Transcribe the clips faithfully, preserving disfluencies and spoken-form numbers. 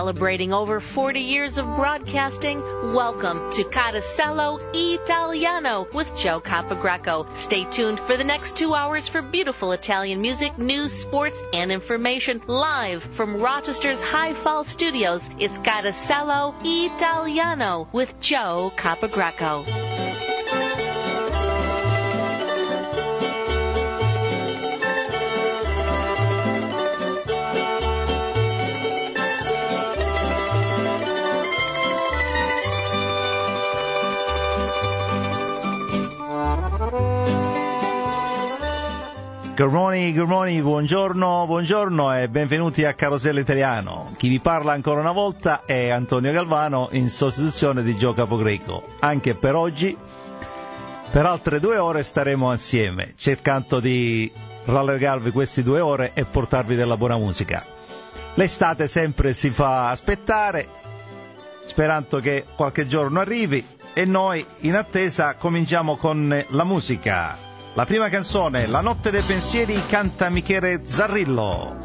Celebrating over forty years of broadcasting, welcome to Carosello Italiano with Joe Capogreco. Stay tuned for the next two hours for beautiful Italian music, news, sports, and information live from Rochester's High Fall Studios. It's Carosello Italiano with Joe Capogreco. Good morning, good morning, buongiorno, buongiorno e benvenuti a Carosello Italiano. Chi vi parla ancora una volta è Antonio Galvano in sostituzione di Joe Capogreco. Anche per oggi, per altre due ore staremo assieme, cercando di rallegarvi queste due ore e portarvi della buona musica. L'estate sempre si fa aspettare, sperando che qualche giorno arrivi, e noi in attesa cominciamo con la musica. La prima canzone, La notte dei pensieri, canta Michele Zarrillo.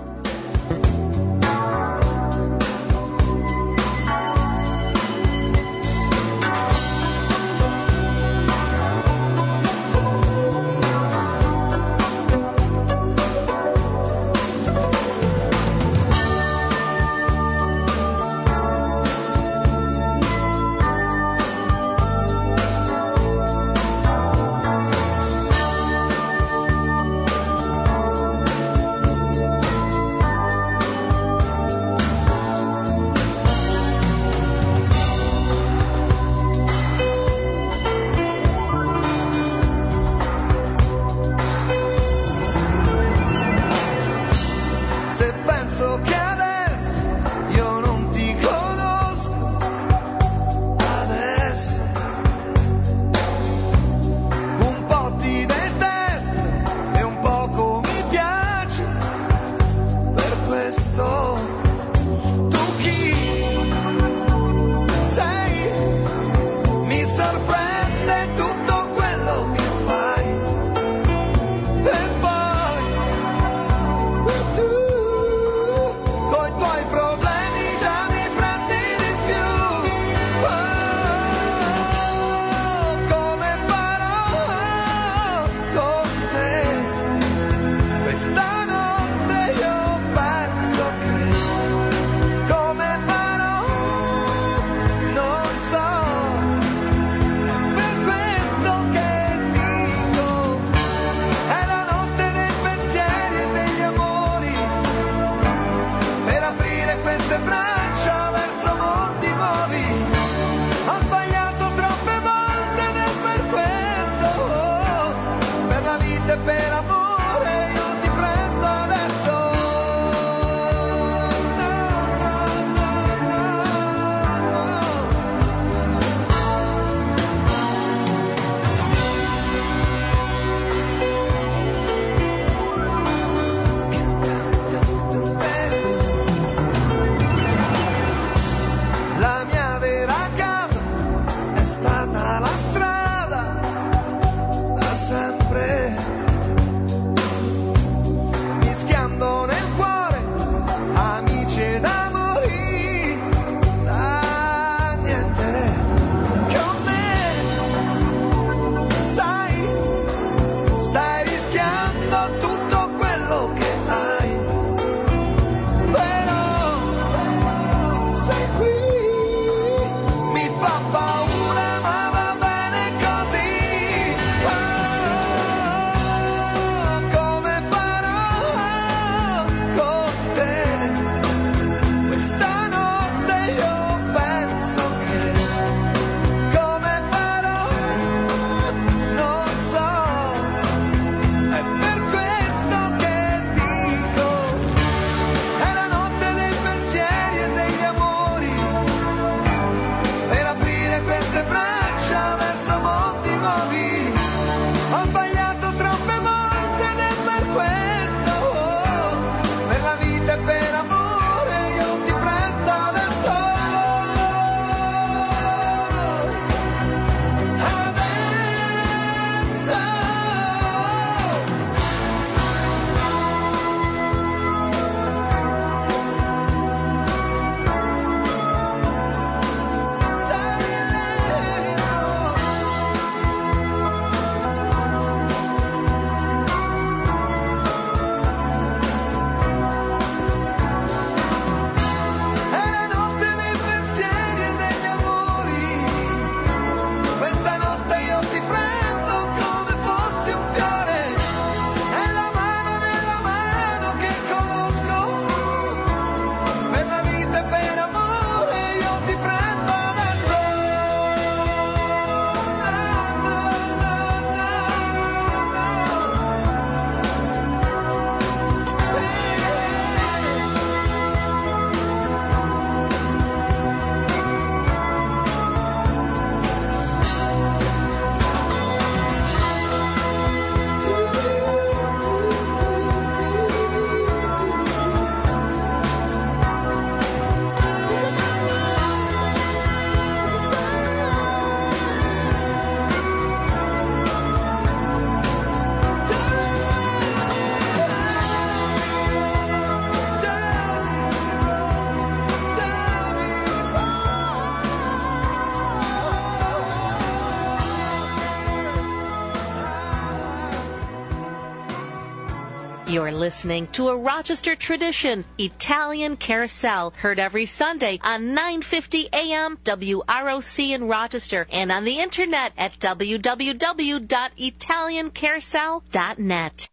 You're listening to a Rochester tradition, Italian Carousel, heard every Sunday on nine fifty A M W R O C in Rochester and on the internet at w w w dot italian carousel dot net.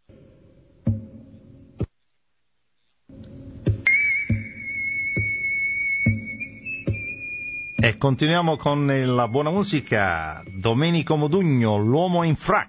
E continuiamo con la buona musica. Domenico Modugno, L'uomo in frac.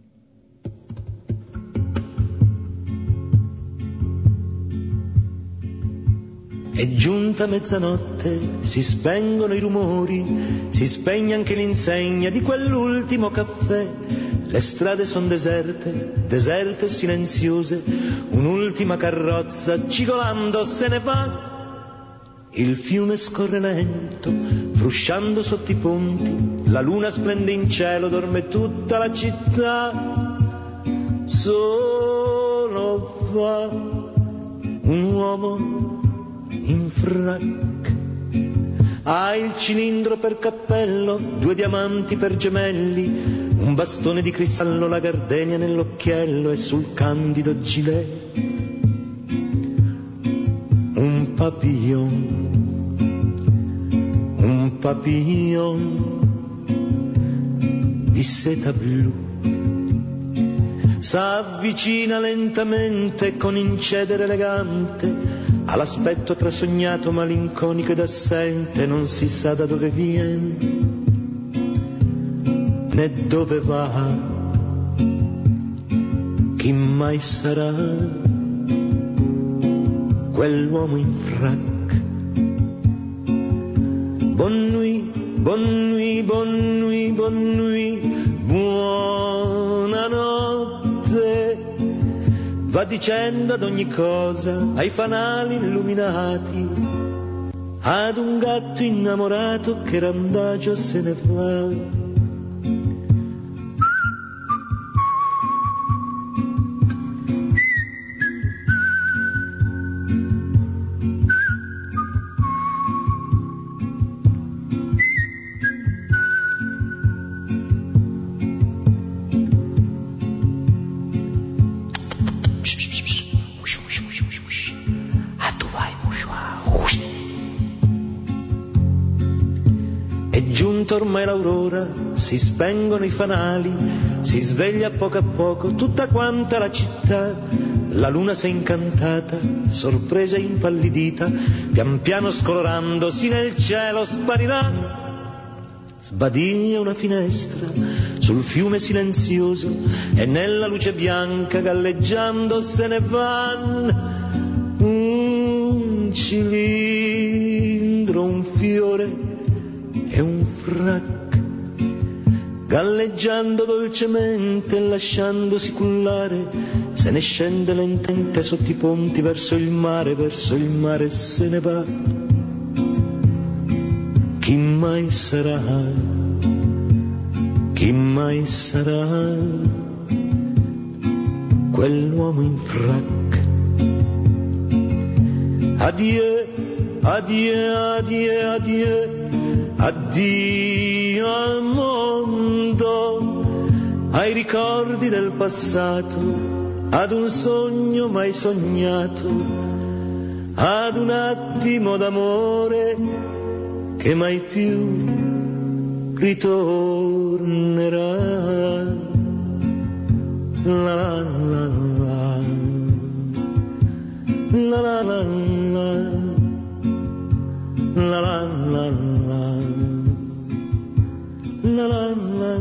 È giunta mezzanotte, si spengono i rumori, si spegne anche l'insegna di quell'ultimo caffè. Le strade son deserte, deserte e silenziose, un'ultima carrozza cigolando se ne va. Il fiume scorre lento, frusciando sotto i ponti, la luna splende in cielo, dorme tutta la città. Solo va un uomo in frac, ha il cilindro per cappello, due diamanti per gemelli, un bastone di cristallo, la gardenia nell'occhiello e sul candido gilet un papillon, un papillon di seta blu. S'avvicina lentamente con incedere elegante, all'aspetto trasognato, malinconico ed assente, non si sa da dove viene né dove va, chi mai sarà quell'uomo in frac. Bonne nuit, bonne nuit, bonne nuit, bonne nuit, buonanotte. Va dicendo ad ogni cosa, ai fanali illuminati, ad un gatto innamorato che randagio se ne va. Ormai l'aurora, si spengono i fanali, si sveglia a poco a poco tutta quanta la città. La luna s'è incantata, sorpresa e impallidita, pian piano scolorandosi nel cielo sparirà. Sbadiglia una finestra sul fiume silenzioso e nella luce bianca galleggiando se ne van un cilindro, un fiore e un frac, galleggiando dolcemente e lasciandosi cullare, se ne scende lentamente sotto i ponti verso il mare, verso il mare se ne va. Chi mai sarà, chi mai sarà quell'uomo in frac? Adieu, adieu, adieu, adieu, addio al mondo, ai ricordi del passato, ad un sogno mai sognato, ad un attimo d'amore che mai più ritornerà. La la la la, la la la la, la la la la. La la la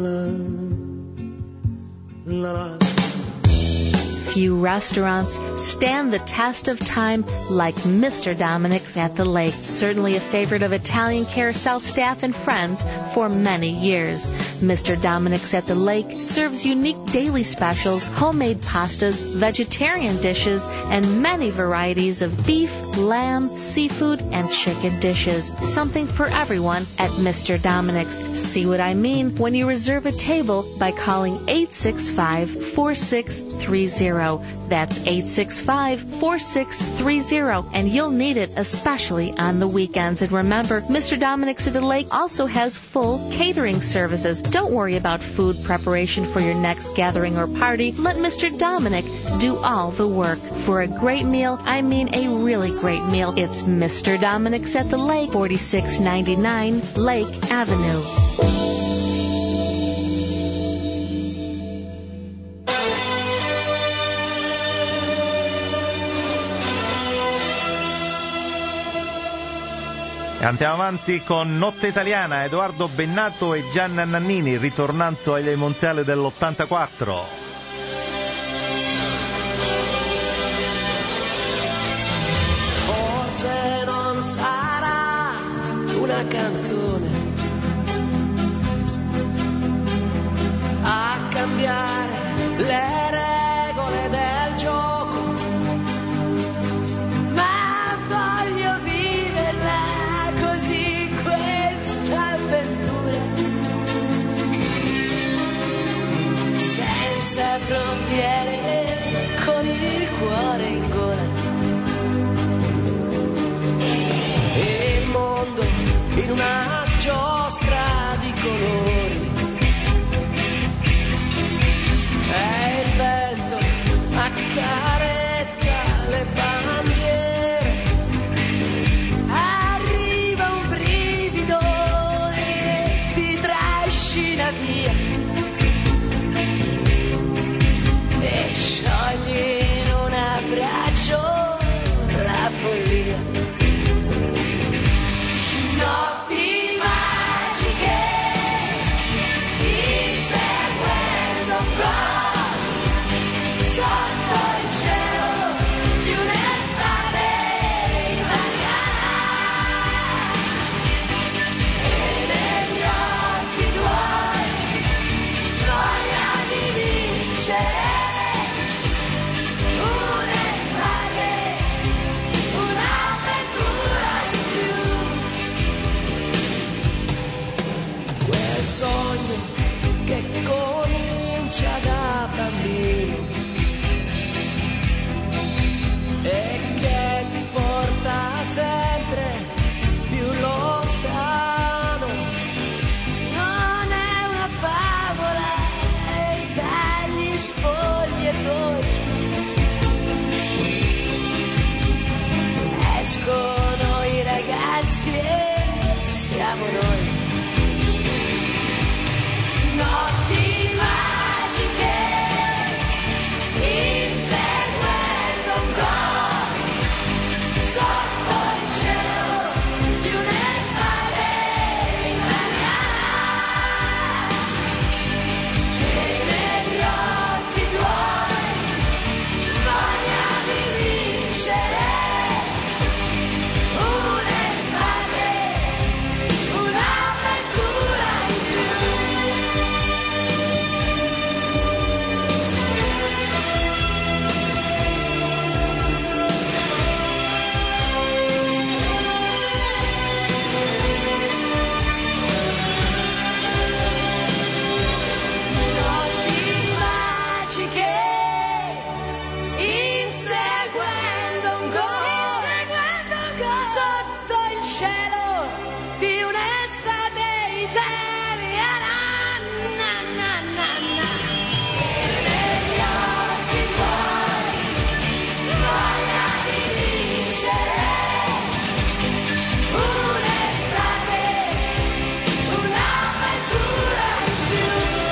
la, la la. Few restaurants stand the test of time like Mister Dominic's at the Lake, certainly a favorite of Italian Carousel staff and friends for many years. Mister Dominic's at the Lake serves unique daily specials, homemade pastas, vegetarian dishes, and many varieties of beef, lamb, seafood, and chicken dishes. Something for everyone at Mister Dominic's. See what I mean when you reserve a table by calling eight six five, four six three zero. zero. That's eight six five, four six three zero, and you'll need it especially on the weekends. And remember, Mister Dominic's at the Lake also has full catering services. Don't worry about food preparation for your next gathering or party. Let Mister Dominic do all the work. For a great meal, I mean a really great meal, it's Mister Dominic's at the Lake, forty-six ninety-nine Lake Avenue. Andiamo avanti con Notte Italiana, Edoardo Bennato e Gianna Nannini, ritornando ai mondiali dell'ottantaquattro. Forse non sarà una canzone a cambiare le regole del gioco, ma voglio viverla così questa avventura, senza frontiere, con il cuore in gola. E il mondo in una giostra di colori, e il vento accarezza le bandiere. Arriva un brivido e ti trascina via, e sciogli in un abbraccio la follia. Notti magiche, inseguendo un gol sotto il cielo di un'estate italiana, e negli occhi tuoi voglia di vincere. Un'estate, un'avventura in più. Quel sogno che comincia da bambino e che ti porta sempre più lontano. Non è una favola e dagli spogliatoi escono i ragazzi e siamo noi. Notti magiche, inseguendo un gol sotto il cielo di un'estate italiana, e negli occhi tuoi voglia di vincere. Un'estate, un'avventura in notti magiche, inseguendo un gol sotto il cielo di un'estate italiana. Na, na, na, na. E negli occhi tuoi voglia di vincere. Un'estate, un'avventura in più.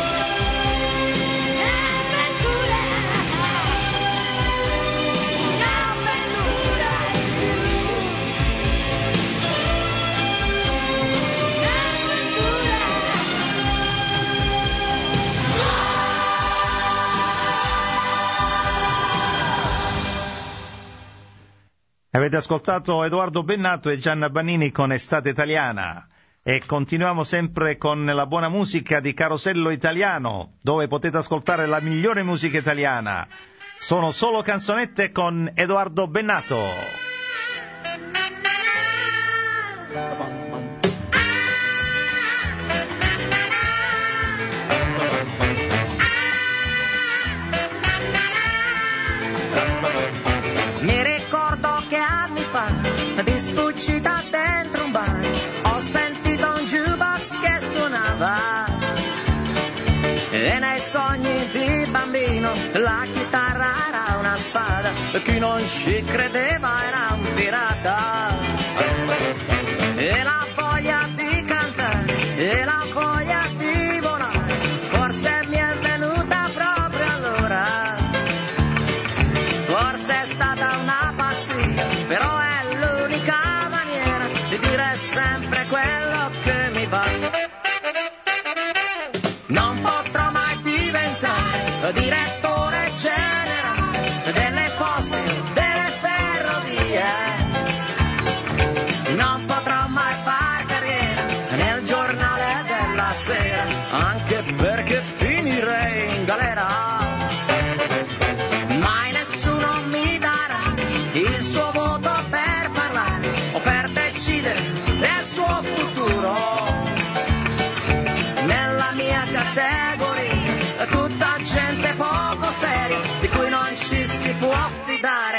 Un'avventura, un'avventura in più. Avete ascoltato Edoardo Bennato e Gianna Bannini con Estate Italiana. E continuiamo sempre con la buona musica di Carosello Italiano, dove potete ascoltare la migliore musica italiana. Sono solo canzonette con Edoardo Bennato. uscita dentro un bar, ho sentito un jukebox che suonava e nei sogni di bambino la chitarra era una spada e chi non ci credeva era un pirata. E la voglia di cantare e la voglia di volare forse mi è venuta proprio allora. Forse è stata una pazzia, però è l'unica maniera di dire sempre quello che mi va. Non potrò mai diventare direttore generale delle poste o delle ferrovie. Non potrò mai far carriera nel giornale della sera, anche perché finirei in galera. Mai nessuno mi darà il suo voto per parlare o per decidere del suo futuro. Nella mia categoria tutta gente poco seria di cui non ci si può fidare.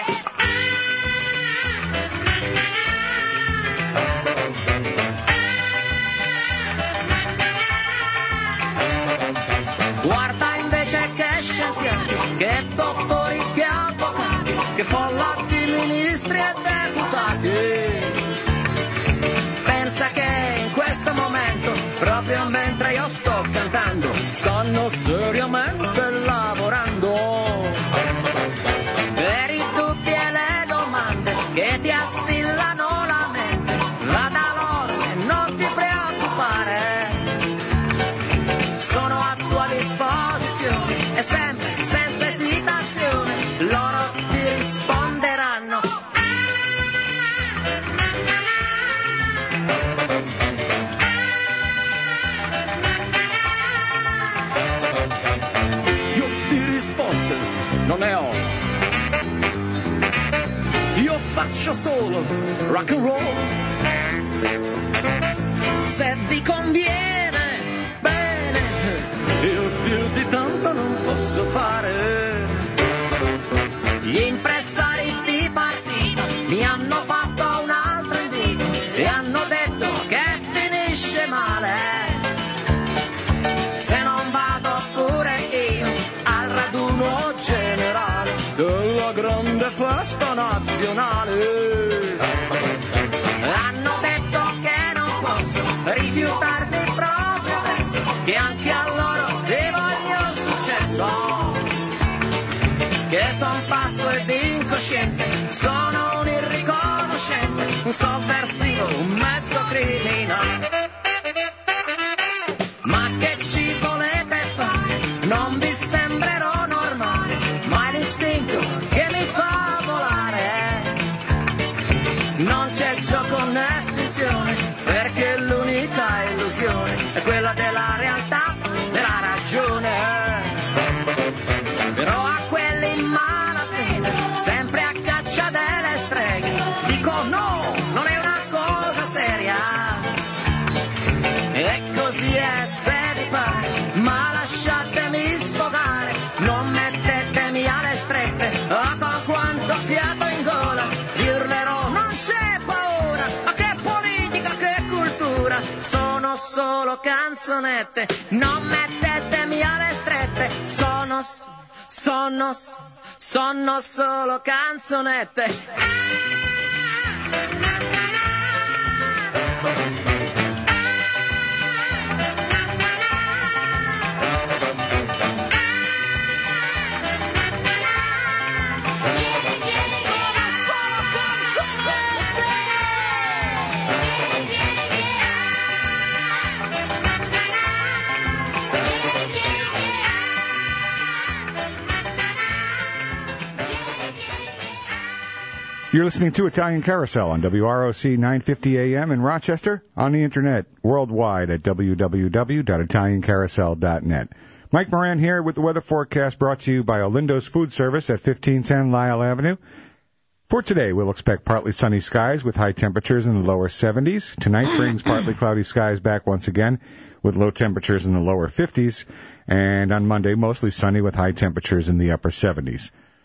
Guarda invece che scienziati, che dottori, che avvocati, che folla di ministri e deputati. Pensa che in questo momento, proprio mentre io sto cantando, stanno seriamente lavorando. Per i dubbi e le domande che ti assillano la mente, va da loro e non ti preoccupare. Sono a tua disposizione e sempre, senza esitazione, loro ti risponderanno. Io di risposte non ne ho. Io faccio solo rock and roll. Se vi conviene, bene, io più di tanto non posso fare. Gli impresari di partito mi hanno fatto un altro invito e hanno detto che finisce male se non vado pure io al raduno generale della grande festa nazionale. Hanno detto che non posso rifiutarmi proprio adesso, che anche a loro devo il mio successo, che son pazzo ed incosciente, sono un irriconoscente, un sovversivo, un mezzo criminale. Ma che ci volete fare? Non vi sembrerò normale, ma è l'istinto che mi fa volare. Non c'è gioco né finzione, perché l'unica illusione è quella della realtà, della ragione. Però a quelli in malafede, sempre a caccia delle streghe, dico no, non è una cosa seria. E così è se vi pare, ma lasciatemi sfogare, non mettetemi alle strette, ah, con quanto fiato in gola, vi urlerò non c'è paura, ma che politica, che cultura, sono solo canzonette, non mettetemi alle strette, sono, sono, sono solo canzonette. You're listening to Italian Carousel on W R O C nine fifty A M in Rochester, on the Internet, worldwide at w w w dot italian carousel dot net. Mike Moran here with the weather forecast brought to you by Olindo's Food Service at fifteen ten Lyle Avenue. For today, we'll expect partly sunny skies with high temperatures in the lower seventies. Tonight brings partly cloudy skies back once again with low temperatures in the lower fifties. And on Monday, mostly sunny with high temperatures in the upper seventies.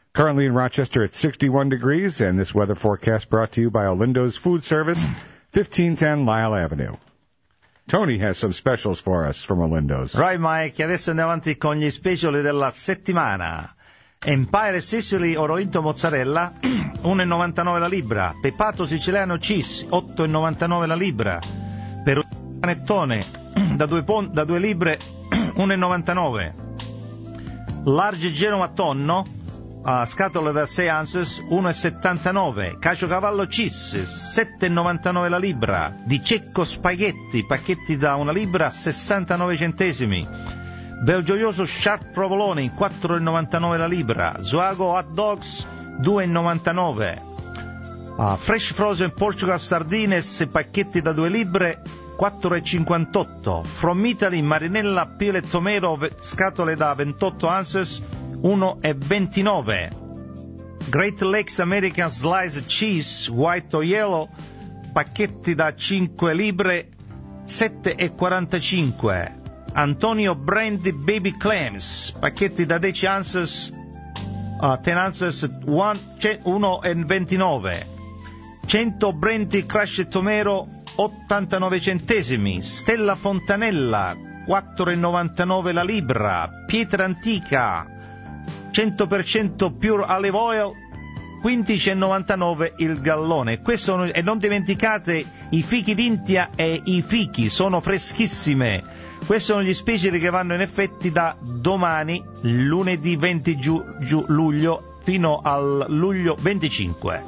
Currently in Rochester, it's sixty-one degrees, and this weather forecast brought to you by Olindo's Food Service, fifteen ten Lyle Avenue. Tony has some specials for us from Olindo's. Right, Mike, adesso andiamo avanti con gli speciali della settimana. Empire Sicily Oro Tinto Mozzarella, uno e novantanove la libra. Pepato Siciliano Cheese, otto e novantanove la libra. Per un panettone da due, pon- da due libre, uno e novantanove. Large Genova Tonno, a scatola da sei ounces, uno e settantanove. Caciocavallo Cheese, sette e novantanove la libra. Di Cecco Spaghetti, pacchetti da una libra, sessantanove centesimi. Belgioioso Sharp Provolone, quattro e novantanove la libra. Zuago Hot Dogs, due e novantanove. Uh, Fresh Frozen Portugal Sardines, pacchetti da due libre, quattro e cinquantotto. From Italy Marinella Pile Tomato, scatole da ventotto ounces, uno e ventinove. Great Lakes American Sliced Cheese White o Yellow, pacchetti da cinque libre, sette e quarantacinque. Antonio Brandy Baby Clams, pacchetti da dieci ounces, uh, dieci ounces, uno e ventinove. cento Brandy Crushed Tomato, ottantanove centesimi. Stella Fontanella, quattro e novantanove la libra. Pietra Antica, cento per cento Pure Olive Oil, quindici e novantanove il gallone. Questo sono, e non dimenticate i fichi d'India e i fichi, sono freschissime. Questi sono gli speciali che vanno in effetti da domani, lunedì venti giu, giu, luglio, fino al luglio venticinque.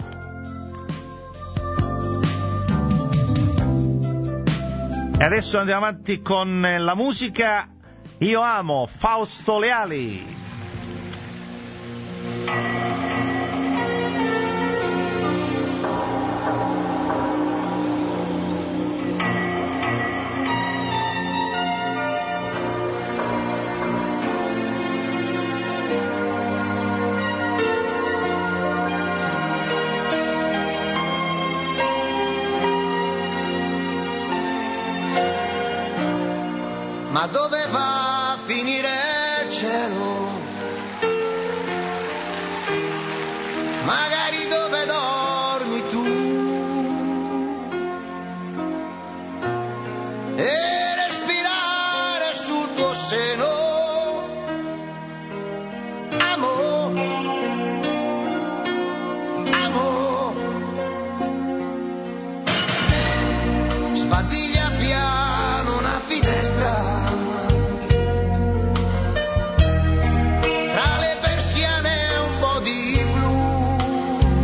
E adesso andiamo avanti con la musica. Io amo Fausto Leali. Ma dove va a finire il cielo? Magari dove dormi tu? E respirare sul tuo seno. Amo, amo. Sbadiglia piano una finestra. Tra le persiane un po' di blu.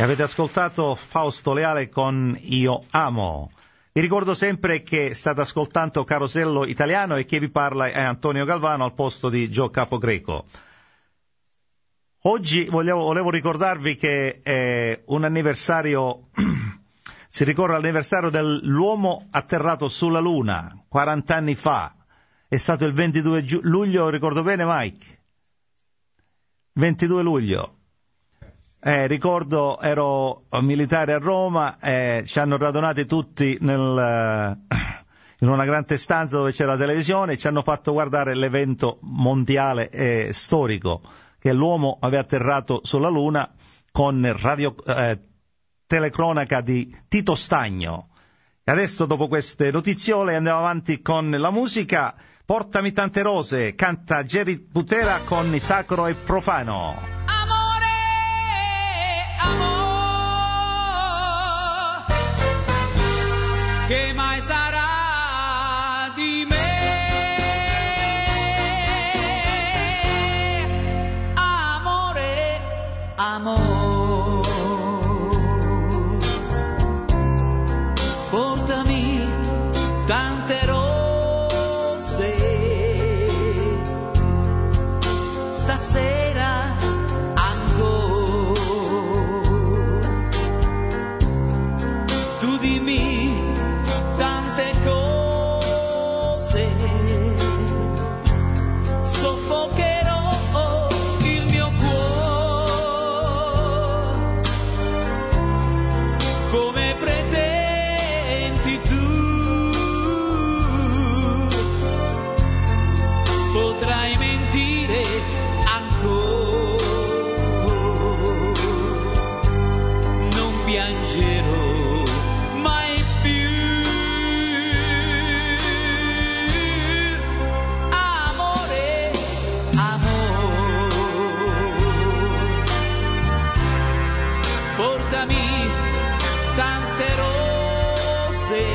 Avete ascoltato Fausto Leale con Io Amo. Vi ricordo sempre che state ascoltando Carosello Italiano e chi vi parla è Antonio Galvano al posto di Gio Capogreco. Oggi volevo, volevo ricordarvi che è un anniversario, si ricorre all'anniversario dell'uomo atterrato sulla Luna, quaranta anni fa. È stato il ventidue luglio, ricordo bene Mike? ventidue luglio. Eh, ricordo, ero militare a Roma, eh, ci hanno radunati tutti nel, in una grande stanza dove c'era la televisione e ci hanno fatto guardare l'evento mondiale e storico, che l'uomo aveva atterrato sulla Luna con radio, eh, telecronaca di Tito Stagno. E adesso, dopo queste notiziole, andiamo avanti con la musica. Portami tante rose, canta Jerry Butera con Sacro e Profano. Che mai sarà di me? Amore, amore, portami tante rose stasera ancora. Tu dimmi tante cose, soffocherò il mio cuore, come pretendenti tu, potrai mentire ancora, non piangerò mai più. Portami tante rose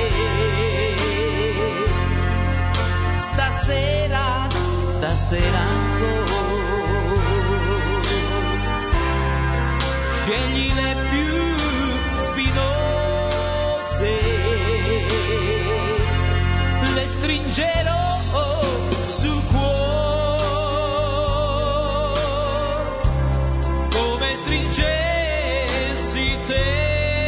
stasera, stasera ancora. Scegli le più spinose, le stringerò sul cuore, come stringessi te,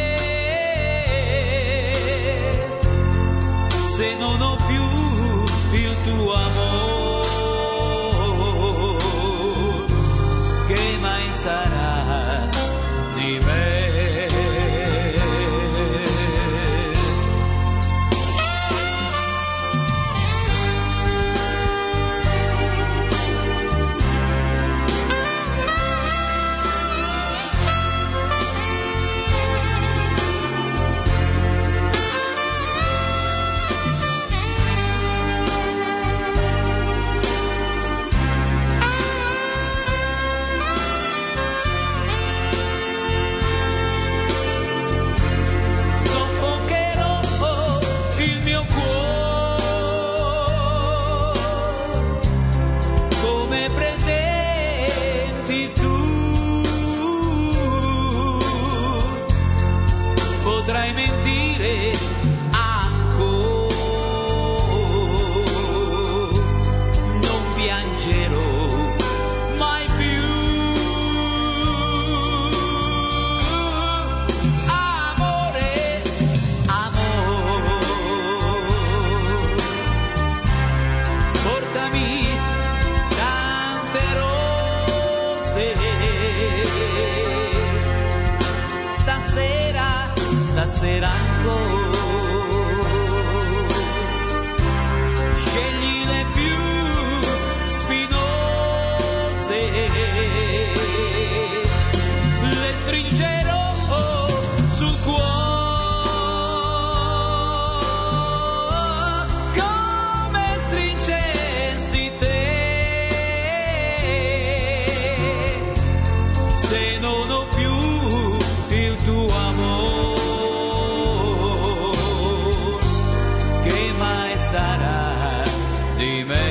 se non ho più il tuo amore, che mai sarà di me? Potrai mentire ancora, non piangerò mai più. Amore, amore, portami tante rose stasera, stasera ancora. Scegli le più spinose, le stringerò sul cuore, come stringessi te, se non ho più il tuo amore, che mai sarà di me?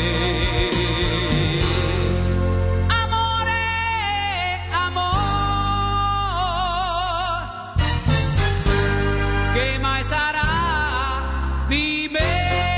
Amore, amore, di me.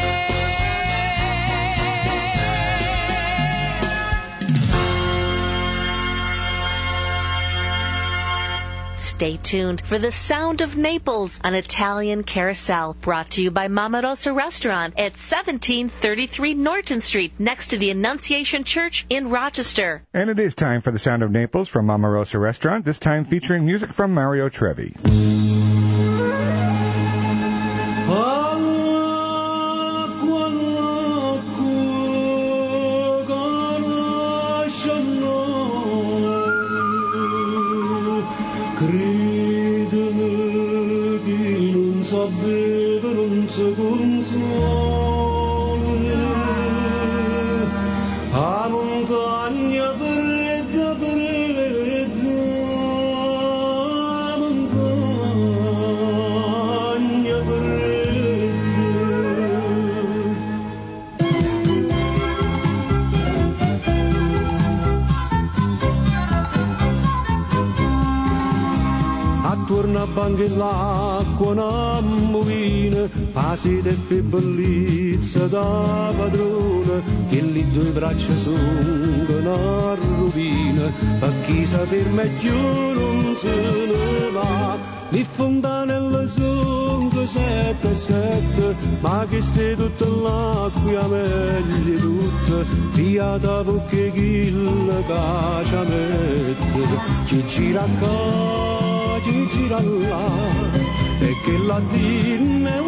Stay tuned for the sound of Naples on Italian Carousel, brought to you by Mama Rosa Restaurant at seventeen thirty-three Norton Street, next to the Annunciation Church in Rochester. And it is time for the sound of Naples from Mama Rosa Restaurant, this time featuring music from Mario Trevi. Anche l'acqua una movina, passi e bellezza da padrona, che lì due braccia sono una rovina, per chi saper meglio non se ne va. Li fontanelle sono sette e sette, ma che stai tutta l'acqua meglio tutta, fiata perché chi la caccia mette, ci gira qua. Ci gira là e che la dinne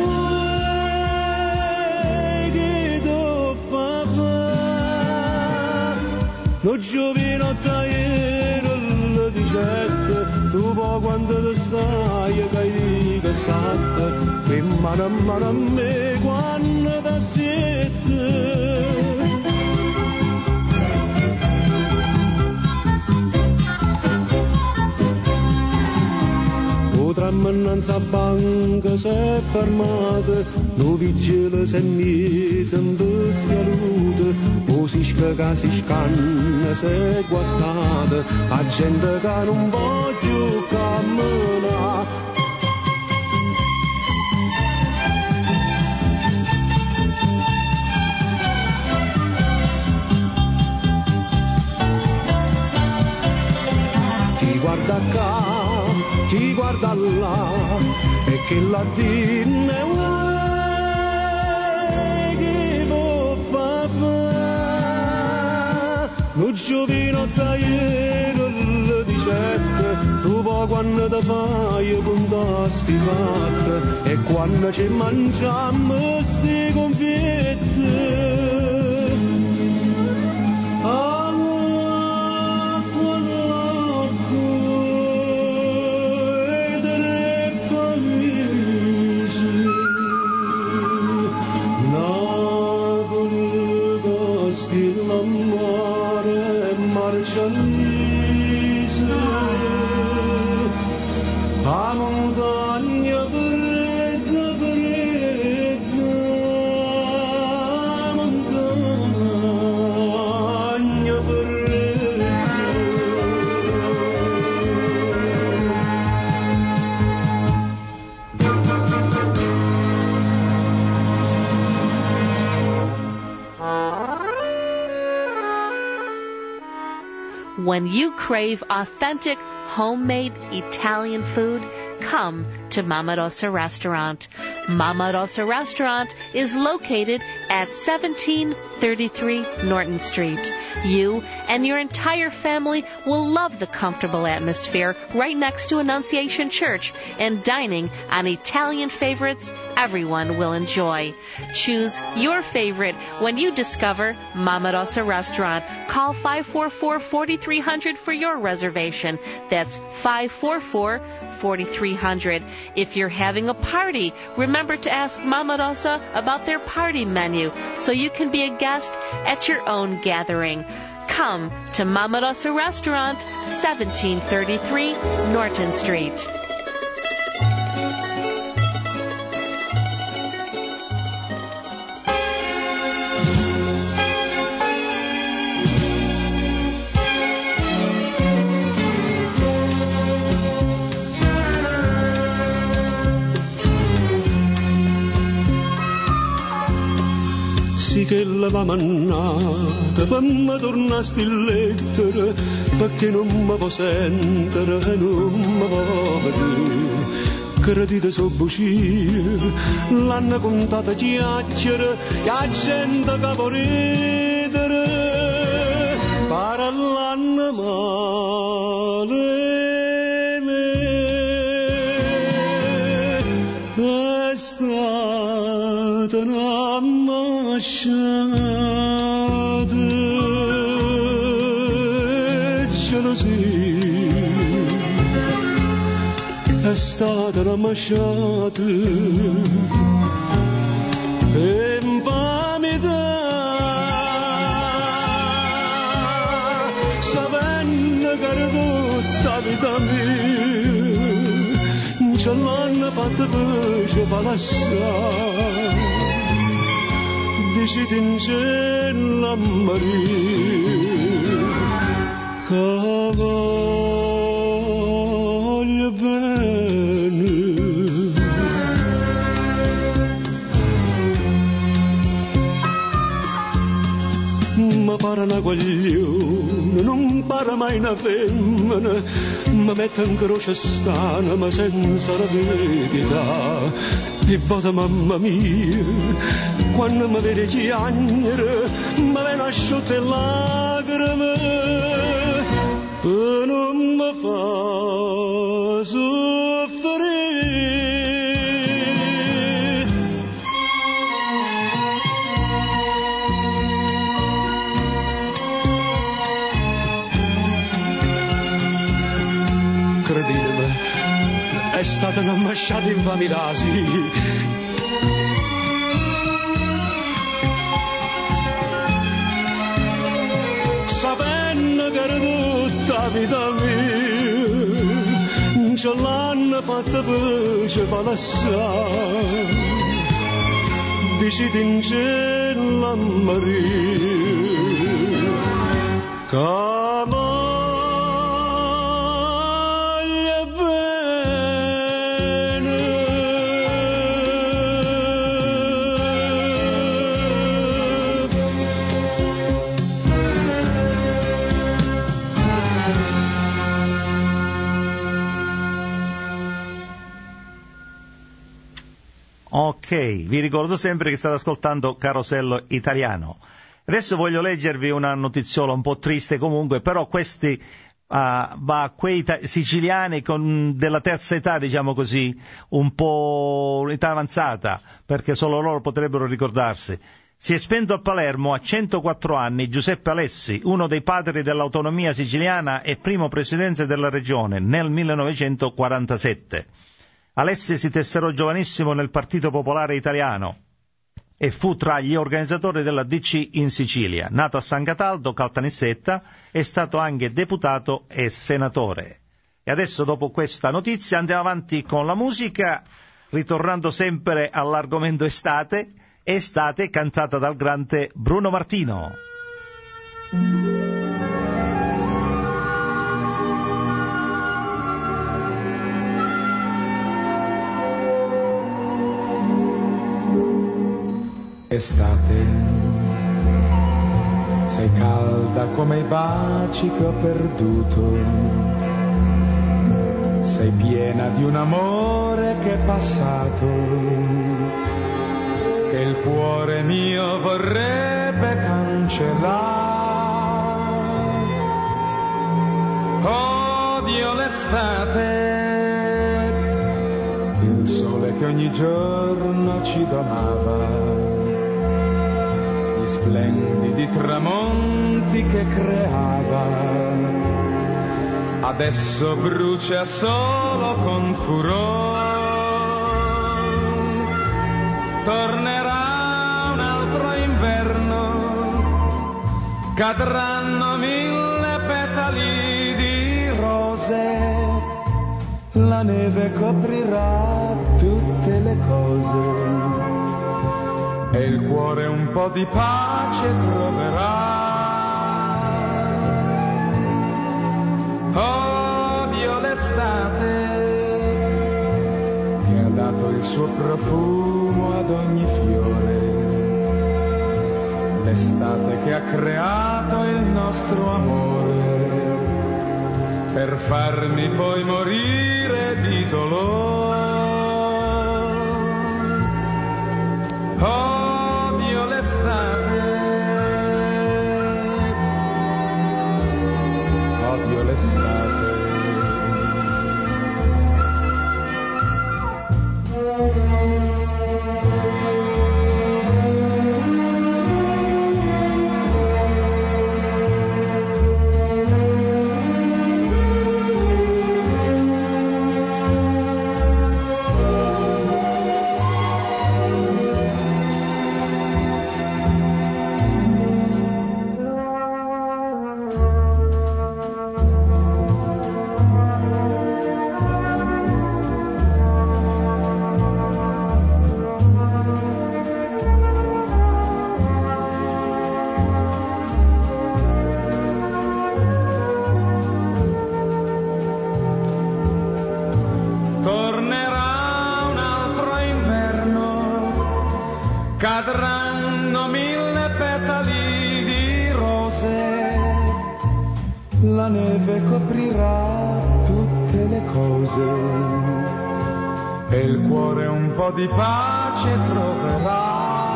vuoi che tu fa fa non giovino tagliere le dicette dopo quando ti stai che dica santa e mano a mano a me quando ti siete. Trammananza banca si è fermata, lo vigile si è messo in bestialute, o si scacca, si scanna, si è guastata, a gente che non voglio camminare. Chi guarda qua, chi guarda là e che la dinne vuoi che può fa fa non giovino tagliere le dicette dopo quando ti fai con sti fatte e quando ci mangiamo sti confetti. When you crave authentic, homemade Italian food, come to Mama Rosa Restaurant. Mama Rosa Restaurant is located at seventeen thirty-three Norton Street. You and your entire family will love the comfortable atmosphere right next to Annunciation Church and dining on Italian favorites everyone will enjoy. Choose your favorite when you discover Mama Rosa Restaurant. Call five four four, four three zero zero for your reservation. That's five four four, four three zero zero. If you're having a party, remember to ask Mama Rosa about their party menu so you can be a guest at your own gathering. Come to Mama Rosa Restaurant, seventeen thirty-three Norton Street. Sì che la mannata per me tornasti in lettera, perché non mi può sentire e non mi può vedere. Credite so bucie, l'hanno contata chiacchiere, che la gente che può ridere, parlano male me. È stata una masciata, gelosia. È stata una masciata e infamità, sapendo che era tutta vita mia, ce l'hanno fatta pace per lasciare, dici in cielo a morire, che voglio bene. Ma pare una guaglione, non pare mai una femmina, mi mette in croce stana ma senza rapidità. E vota mamma mia, quando mi vede chiagnere, mi viene asciutte lacrime, e non mi fa soffrire. Credetemi, è stata una masciata infamità, sì. Sapendo che era tutta vita mia, ce l'hanno fatta pace per lasciare, dici in cielo a morire, che Ok, vi ricordo sempre che state ascoltando Carosello Italiano. Adesso voglio leggervi una notiziola un po' triste comunque, però questi uh, va a quei ta- siciliani con della terza età, diciamo così, un po' età avanzata, perché solo loro potrebbero ricordarsi. Si è spento a Palermo a centoquattro anni Giuseppe Alessi, uno dei padri dell'autonomia siciliana e primo presidente della regione nel millenovecentoquarantasette. Alessi si tesserò giovanissimo nel Partito Popolare Italiano e fu tra gli organizzatori della D C in Sicilia. Nato a San Cataldo, Caltanissetta, è stato anche deputato e senatore. E adesso, dopo questa notizia, andiamo avanti con la musica, ritornando sempre all'argomento estate, estate cantata dal grande Bruno Martino. Estate, sei calda come i baci che ho perduto, sei piena di un amore che è passato, che il cuore mio vorrebbe cancellare. Odio l'estate, il sole che ogni giorno ci donava, splendidi tramonti che creava, adesso brucia solo con furore. Tornerà un altro inverno, cadranno mille petali di rose, la neve coprirà tutte le cose e il cuore un po' di pace troverà. Odio l'estate che ha dato il suo profumo ad ogni fiore, l'estate che ha creato il nostro amore, per farmi poi morire di dolore. Odio l'estate, odio l'estate. Cadranno mille petali di rose, la neve coprirà tutte le cose e il cuore un po' di pace troverà.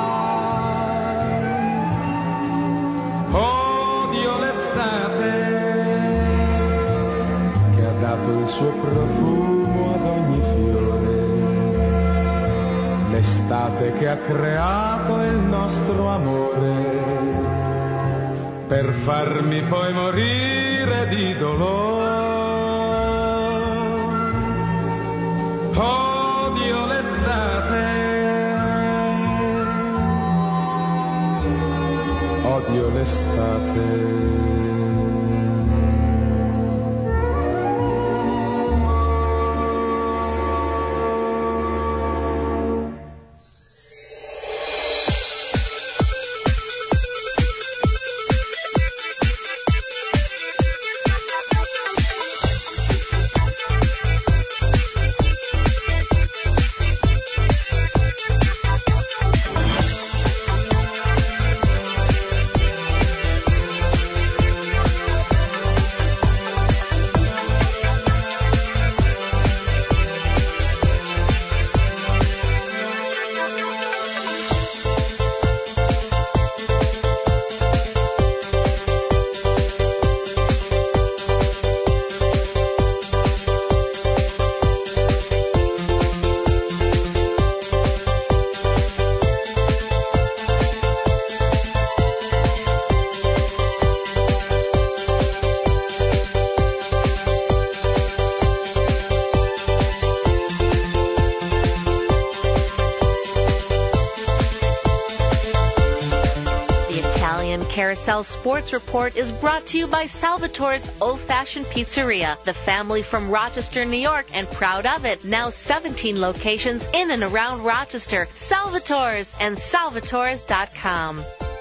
Odio l'estate che ha dato il suo profumo ad ogni fiore, l'estate che ha creato il nostro amore, per farmi poi morire di dolore. Odio l'estate, odio l'estate. Carousel Sports Report is brought to you by Salvatore's Old Fashioned Pizzeria, the family from Rochester, New York, and proud of it. Now seventeen locations in and around Rochester. Salvatore's and salvatores dot com.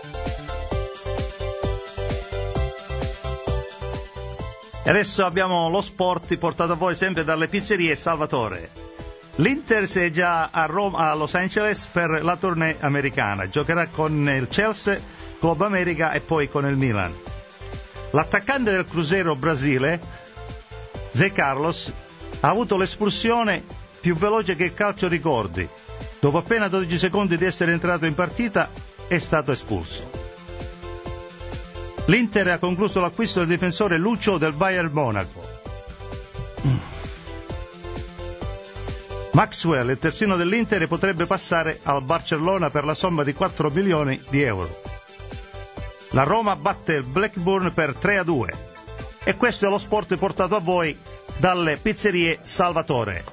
E adesso abbiamo lo sport portato a voi sempre dalle pizzerie Salvatore. L'Inter si è già a, Roma, a Los Angeles per la tournée americana. Giocherà con il Chelsea, Club America e poi con il Milan. L'attaccante del Cruzeiro Brasile, Zé Carlos, ha avuto l'espulsione più veloce che il calcio ricordi. Dopo appena dodici secondi di essere entrato in partita è stato espulso. L'Inter ha concluso l'acquisto del difensore Lucio del Bayern Monaco. Maxwell, il terzino dell'Inter, potrebbe passare al Barcellona per la somma di quattro milioni di euro. La Roma batte il Blackburn per tre a due. E questo è lo sport portato a voi dalle pizzerie Salvatore.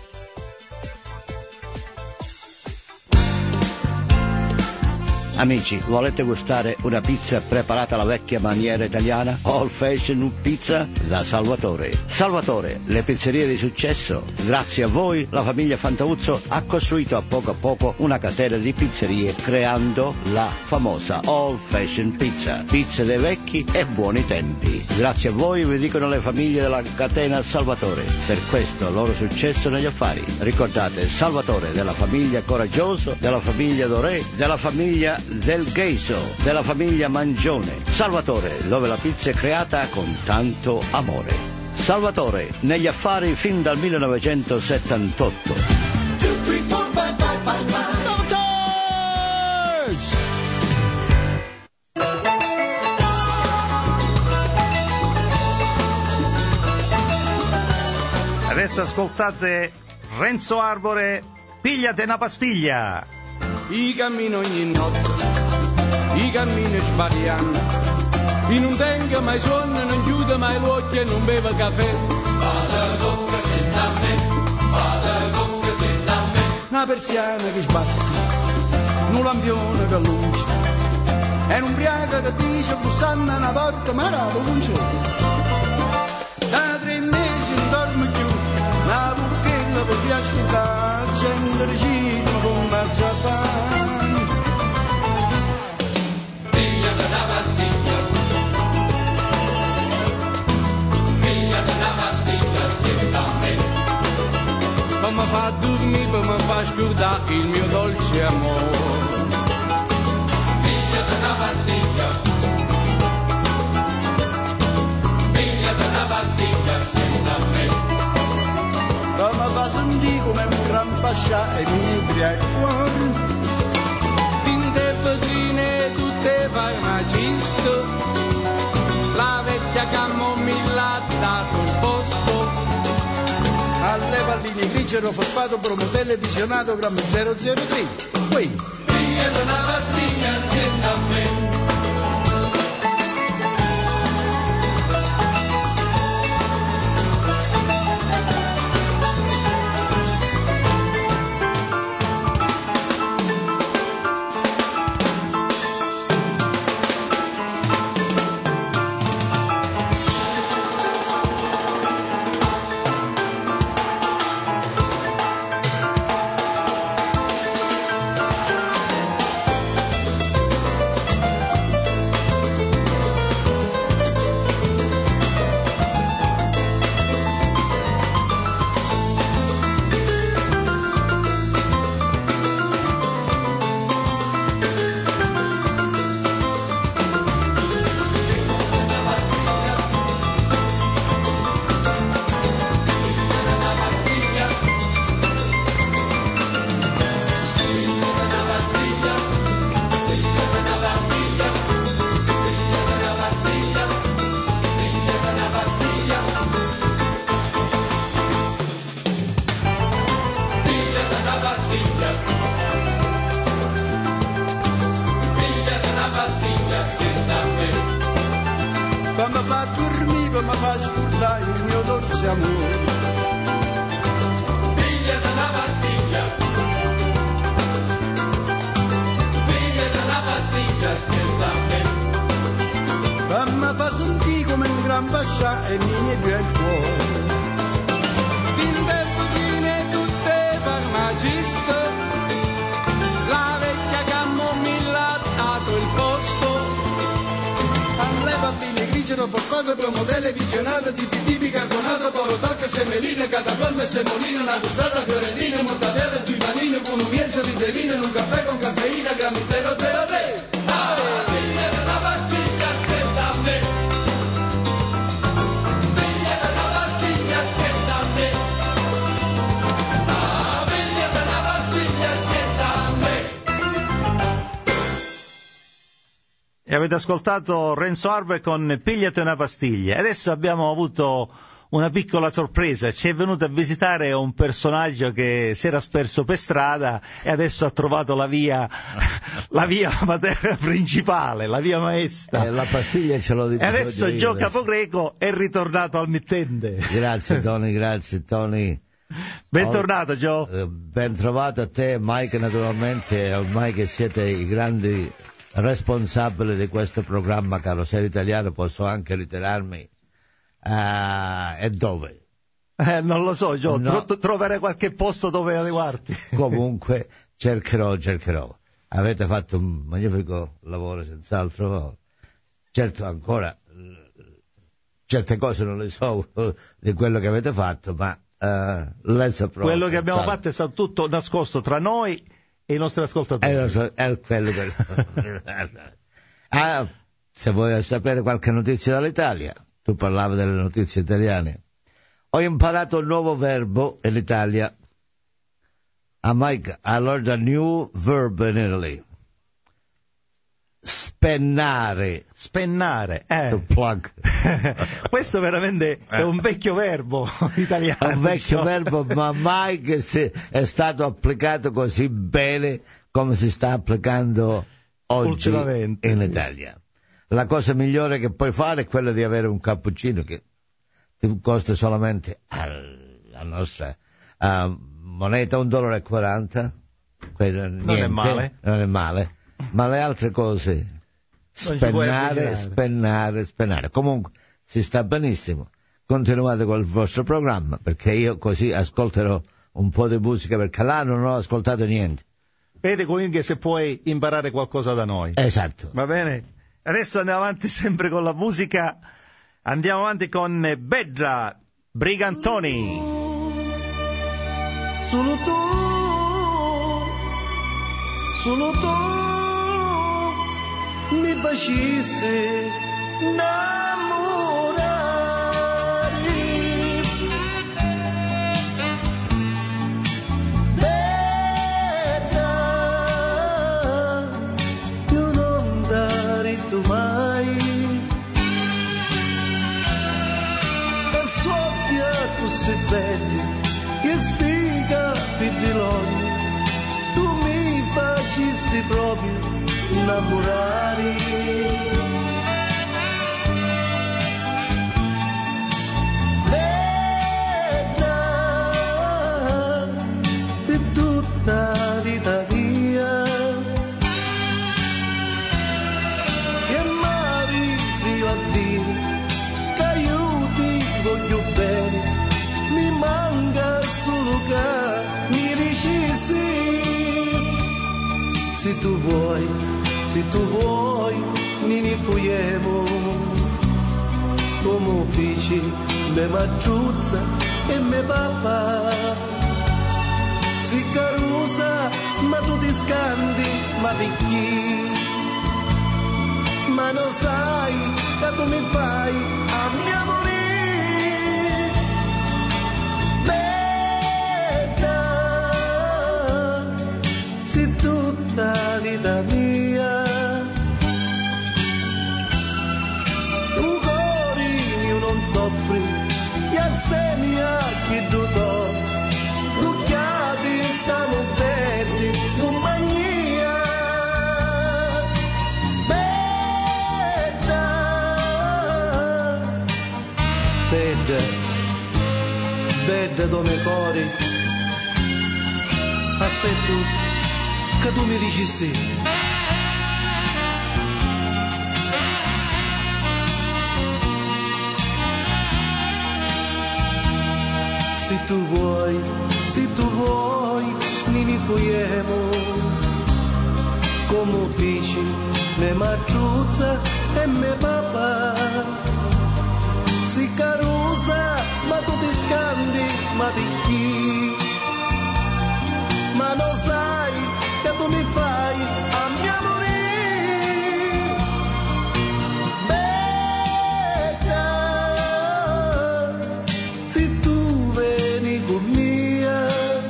Amici, volete gustare una pizza preparata alla vecchia maniera italiana? Old Fashion Pizza da Salvatore. Salvatore, le pizzerie di successo. Grazie a voi la famiglia Fantauzzo ha costruito a poco a poco una catena di pizzerie creando la famosa Old Fashion Pizza. Pizze dei vecchi e buoni tempi. Grazie a voi vi dicono le famiglie della catena Salvatore. Per questo loro successo negli affari. Ricordate Salvatore della famiglia Coraggioso, della famiglia Doré, della famiglia del Geiso, della famiglia Mangione. Salvatore, dove la pizza è creata con tanto amore. Salvatore, negli affari fin dal millenovecentosettantotto. Adesso ascoltate Renzo Arbore, pigliate una pastiglia. I cammino ogni notte, i cammino sbagliando, e non tengo mai sonno, non chiudo mai l'occhio e non bevo caffè. Vada con che se da me, vada con che se da me. Una persiana che sbatte, un lampione che luce, e un ubriaco che dice bussando una porta, ma la luce. Da tre mesi non dormo più, una bucchetta per ascoltare, accendere il cibo con mazzapane. Pigliate una pastiglia, pigliate una pastiglia assieme a me. Per mi fa dormire, per mi fa scordare il mio dolce amore. Pigliate una pastiglia, pigliate una pastiglia assieme a me. Come fa sentire come un gran pascià e mi ebria il cuore. Tinte vetrine tutte farmaciste, la vecchia camomilla ha dato il posto. Alle palline grigio, fosfato, promotelle, visionato, grammi zero zero tre. Qui. Pigliate una pastiglia assieme a me. Avete ascoltato Renzo Arbore con Pigliate una pastiglia. Adesso abbiamo avuto una piccola sorpresa, ci è venuto a visitare un personaggio che si era sperso per strada e adesso ha trovato la via la via materna principale, la via maestra. Eh, la pastiglia ce l'ho di E adesso Gio Capogreco è ritornato al mittente. Grazie Tony, grazie Tony. Bentornato Gio. Eh, ben trovato a te, Mike, naturalmente, ormai che siete i grandi responsabile di questo programma Carosello Italiano, posso anche ritirarmi uh, e dove? Eh, non lo so, Gio, no. tro- troverai qualche posto dove adeguarti. Comunque cercherò, cercherò. Avete fatto un magnifico lavoro, senz'altro. Certo, ancora certe cose non le so di quello che avete fatto, ma uh, let's approach. Quello che abbiamo fatto è stato tutto nascosto tra noi e i nostri ascoltatori. Eh, lo so, è quello che... ah, se vuoi sapere qualche notizia dall'Italia, tu parlavi delle notizie italiane. Ho imparato un nuovo verbo in Italia. Ah, Mike, I learned a new verb in Italy. Spennare. Spennare, eh. To plug. Questo veramente è un vecchio verbo italiano. È un vecchio cioè. verbo, ma mai che si è stato applicato così bene come si sta applicando oggi in sì. Italia. La cosa migliore che puoi fare è quella di avere un cappuccino che ti costa solamente la nostra uh, moneta un dollaro e quaranta. Non è male. Non è male. Ma le altre cose, spennare, spennare, spennare. Comunque, si sta benissimo. Continuate con il vostro programma, perché io così ascolterò un po' di musica, perché là non ho ascoltato niente. Vedi quindi se puoi imparare qualcosa da noi. Esatto. Va bene? Adesso andiamo avanti sempre con la musica. Andiamo avanti con Bedra Brigantoni. Solo tu, solo tu mi faciste innamorare. Bella, io non darito mai. E soffia tu sei bella, che spiega per di loro. Tu mi faciste proprio innamorare. Bella, sei tutta vita mia, che m'arrivi a dire che io ti voglio bene, mi manca solo che mi dici sì. Se tu vuoi, se tu vuoi, mi ne fuiemo, come uffici, me maciuzza e me papà. Si carusa, ma tu ti scandi, ma perché? Ma non sai che tu mi fai a mia morire. Bella, sei tutta vita mia. Tu cuore io non soffri, che assegna che tu do. Tu chiavi stiamo bene, compagnia. Bella, bella, bella come cuore. Aspetto che tu mi dici sì. Se tu vuoi, se tu vuoi, mi ne fuiemo, come uffici, me maciuzza e me papà. Si carusa, ma tu ti scandi, ma perché? Ma non sai che tu mi fai a mia morire. Bella, se tu veni con mia,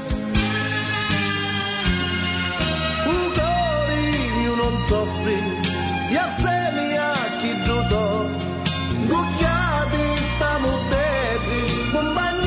un cuore io non soffri, di assemia chi giudò, gucchiati stiamo bene, compagnia.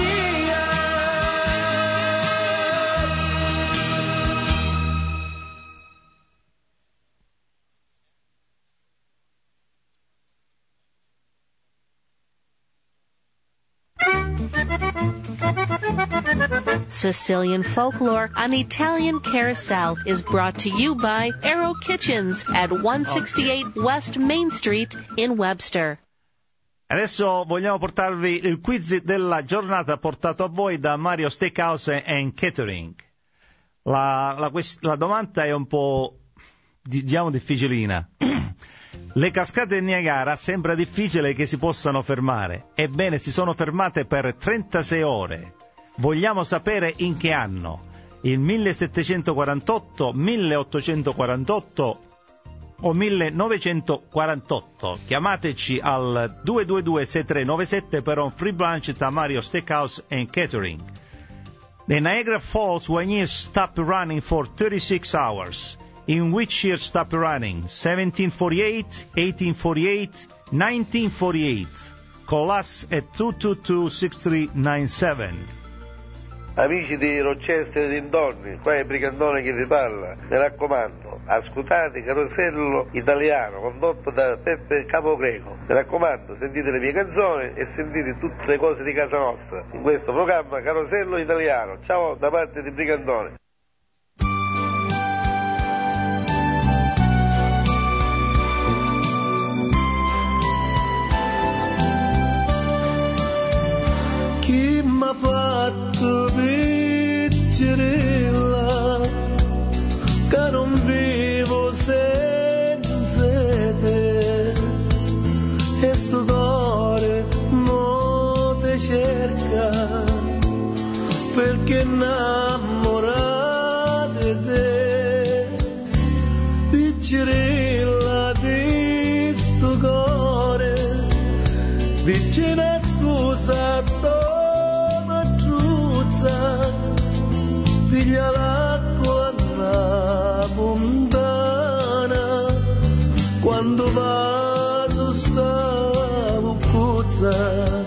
Sicilian folklore on Italian Carousel is brought to you by Arrow Kitchens at one sixty-eight West Main Street in Webster. Adesso vogliamo portarvi il quiz della giornata portato a voi da Mario Steakhouse and Catering. La, la, la domanda è un po', diciamo, difficilina. Le cascate del Niagara sembra difficile che si possano fermare. Ebbene, si sono fermate per trentasei ore. Vogliamo sapere in che anno. il millesettecentoquarantotto, milleottocentoquarantotto o millenovecentoquarantotto. Chiamateci al due due due sei tre nove sette per un free brunch at Mario Steakhouse and Catering. The Niagara Falls one year stopped running for thirty-six hours. In which year stopped running? seventeen forty-eight, eighteen forty-eight, nineteen forty-eight. Call us at two two two six three nine seven. Amici di Rochester e dintorni, qua è Brigandone che vi parla. Mi raccomando, ascoltate Carosello Italiano, condotto da Peppe Capogreco. Mi raccomando, sentite le mie canzoni e sentite tutte le cose di casa nostra in questo programma Carosello Italiano. Ciao da parte di Brigandone. Chi m'ha fatto piccerella che non vivo senza te e sto cuore mo te cerca perché innamorato di te piccerella di sto cuore dici una scusa piglia l'acqua alla montana quando va su sa puzza.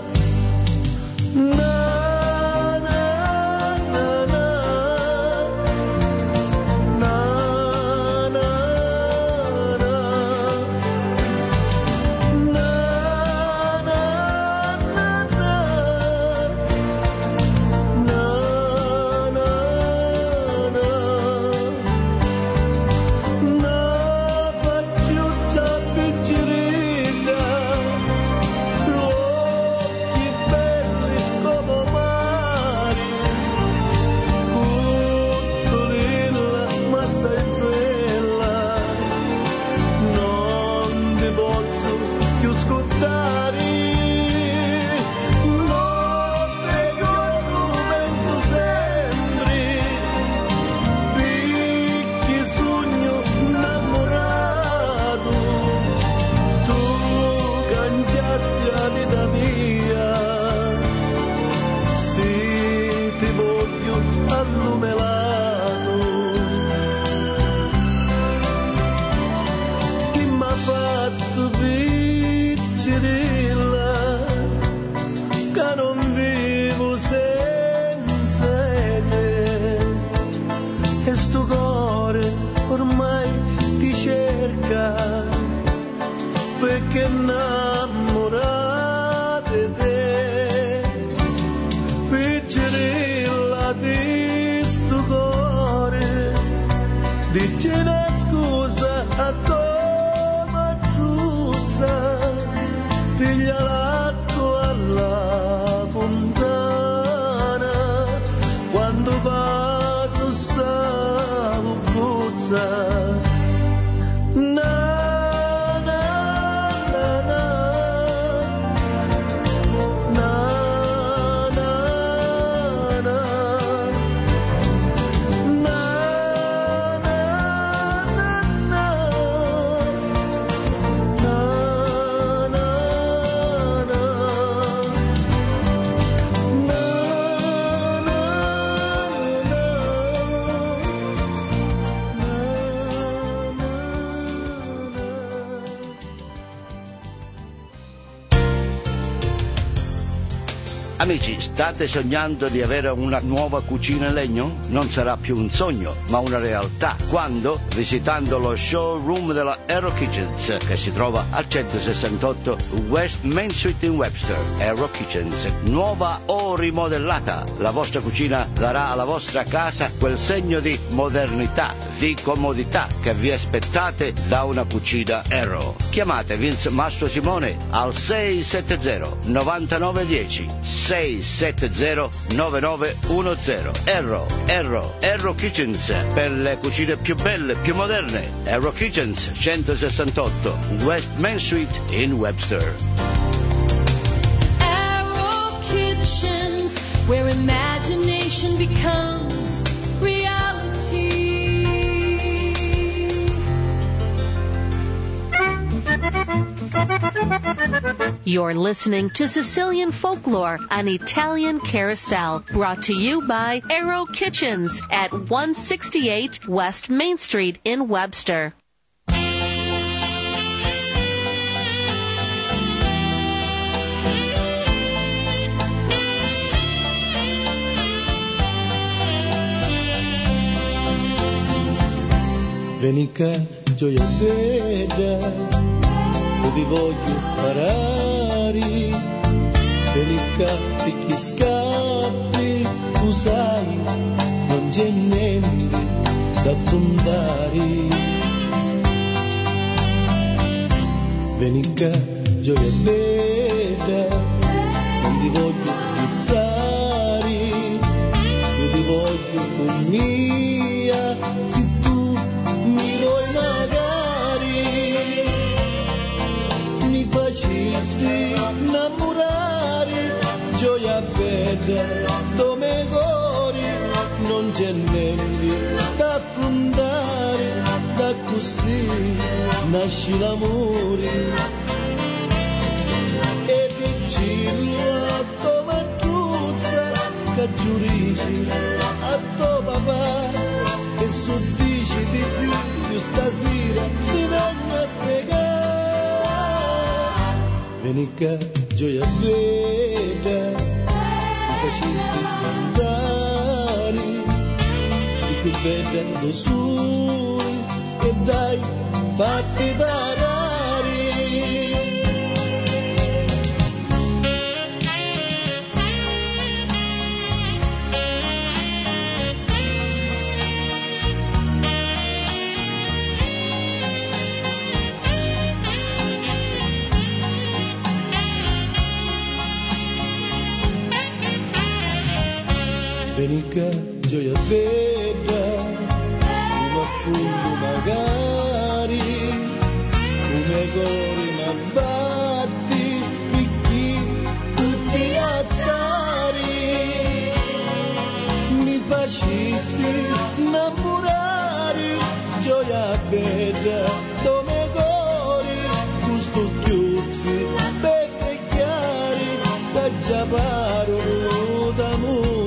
Perché innamorate te piccerilla di sto cuore dici una scusa a tua matruzza piglia l'acqua alla fontana quando va su sa puzza. Amici, state sognando di avere una nuova cucina in legno? Non sarà più un sogno, ma una realtà. Quando? Visitando lo showroom della Aero Kitchens, che si trova al centosessantotto West Main Street in Webster. Aero Kitchens, nuova o rimodellata, la vostra cucina darà alla vostra casa quel segno di modernità, di comodità che vi aspettate da una cucina Aero. Chiamate Vince Mastro Simone al sei sette zero nove nove uno zero sei sette zero nove nove uno zero. Aero, Aero, Aero Kitchens, per le cucine più belle, più moderne. Aero Kitchens, centosessantotto West Main Street in Webster. Aero Kitchens, where imagination becomes reality. You're listening to Sicilian Folklore on Italian Carousel, brought to you by Arrow Kitchens at one sixty-eight West Main Street in Webster. Venica, gioia bella, io ti voglio parare. Venica, picchi scappi, tu sai, non c'è niente da affrontare. Venica, gioia bella, non ti voglio schizzare, io ti voglio con mia, se tu mi vuoi magari, mi facesti innamorare, gioia bella, dove cori, non c'è niente da affrontare, da così nasce l'amore. E dicilo a tua matruzza, che giurisci a tuo papà, e su dici di sì, stasera ti vengo a spiegare. Venica, gioia bella, mi facesti andare, di più bella lo soli, e dai, fatti parare. Venica, gioia bella, un affondo magari, come cori ma batti, picchi tutti a stare, mi facesti innamorare, gioia bella, dove cori, gusto chiuzzi, belli e chiari, da già parlo d'amore.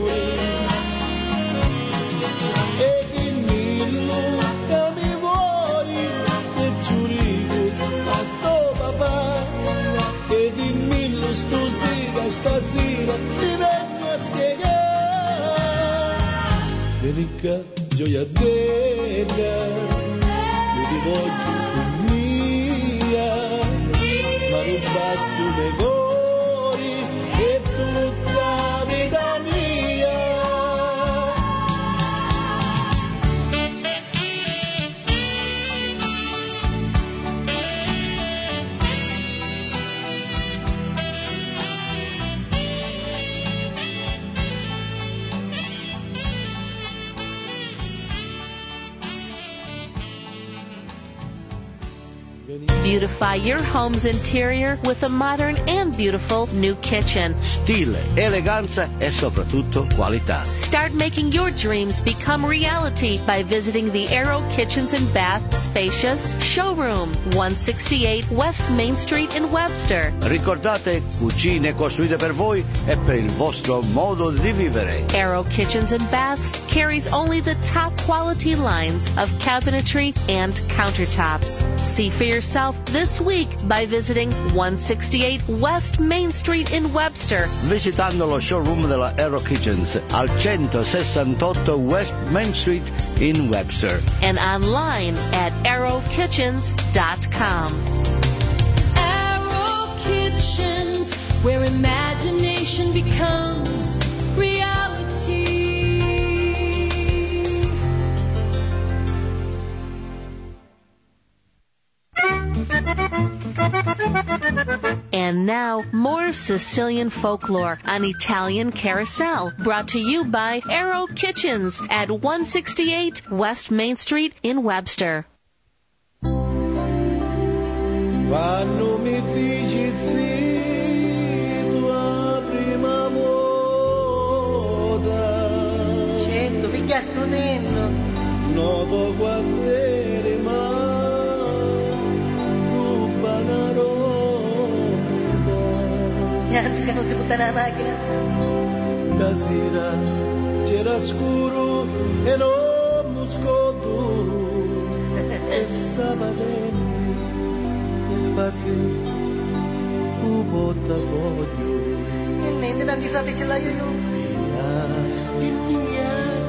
Stasera ti vengo a spiegare. Venica, gioia bella, io ti voglio con mia, ma non basta le cuori e tutta vita mia. Beautify your home's interior with a modern and beautiful new kitchen. Stile, eleganza e soprattutto qualità. Start making your dreams become reality by visiting the Arrow Kitchens and Bath spacious showroom, one sixty-eight West Main Street in Webster. Ricordate, cucine costruite per voi e per il vostro modo di vivere. Arrow Kitchens and Baths carries only the top quality lines of cabinetry and countertops. See for yourself this week by visiting one sixty-eight West Main Street in Webster. Visitando lo showroom della Arrow Kitchens al centosessantotto West Main Street in Webster. And online at arrow kitchens dot com. Arrow Kitchens, where imagination becomes reality. And now, more Sicilian folklore on Italian Carousel, brought to you by Arrow Kitchens at one sixty-eight West Main Street in Webster. Quando mi figi tua prima moda, certo, piglia stonello, noto quando eri ma ruba una roda. che non si butta nella macchina. La sera c'era scuro e non mi scodo e stava dentro e sbatte un portafoglio E niente, tanti soldi ce l'ho io. via, via,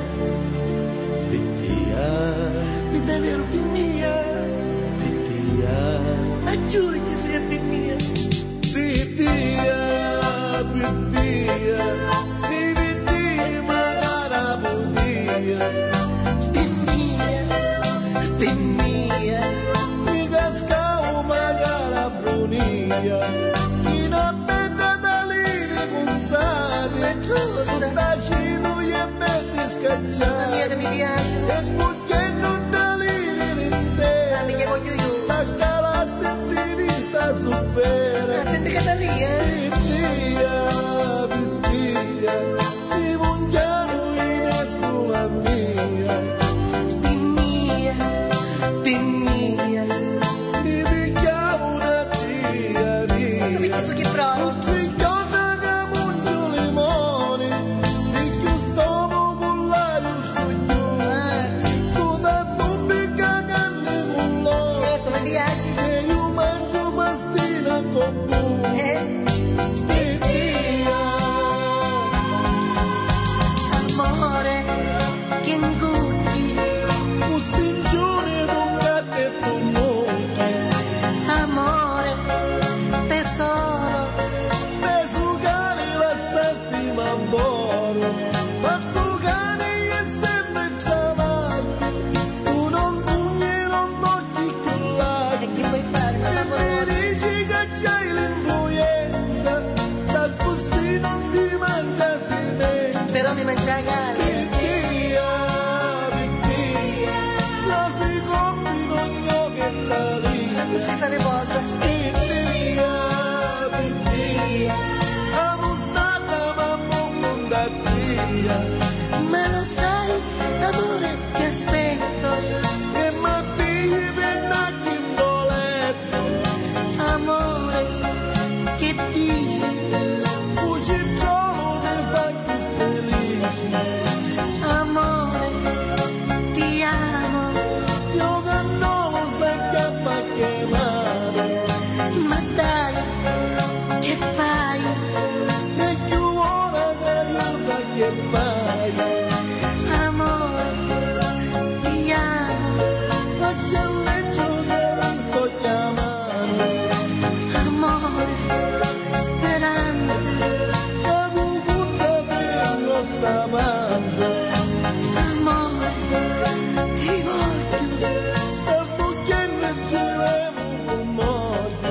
via, via, vero via, via, Ma giuro ci sono più mia. via, via, via, via, magara budia, Di mia, mi cascavo magara brunia, in appena da lì punzate, sottacino e metti la scacciati, mia che mi piace. e perché non da lì La mia rinde, che voglio io. la calasta di sta Ma supera. senti che da lì, eh? Pittia, pittia, ti mungiamo in escola mia, Di mia, di mia. ti picchiamo una tia Tu mi mia. dici che provo? Non si chiama che mungio limoni, di più stomo con l'aglio sogno, tu da pubblica canne con l'oro, Certo, mi piace. e io mangio pastina con tu. Eh? Pittia. Amore, che ingucchi. Mustingione d'un gattetto monte, Amore, tesoro. peso cane lasciasti mamboro, farso cane è sempre chiamato, tu non pugni e non tocchi più là, E che puoi fare? Non e amore. mi dici che c'hai l'influenza, da così non ti mangia semente. Però mi mangia gale. Pittia, pittia, la si combino io che la Non si lì. sa riposa. Pittia, pittia, amo stata ma non da zia, Ma lo sai, amore, ti aspetto. e ma figli vennacchi in letto, Amore, che dici? un cicciolo che fa più felice, Amore, ti amo. io cantavo sempre a fa chiamare, Ma dai, che fai? e più ora che aiuta che fai, Amore, ti amo. faccia il leggio che la sto chiamando. Amore, speranza. La cucuzza dentro sta mangia, Amore, ti voglio. sta bucchiando e giremo con morte,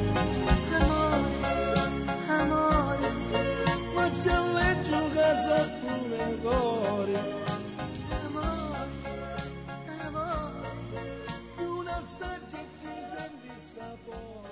Amore, amore. ma c'è leggio che sotto le cuore, Amore, amore. di un assaggio e ti senti il sapore.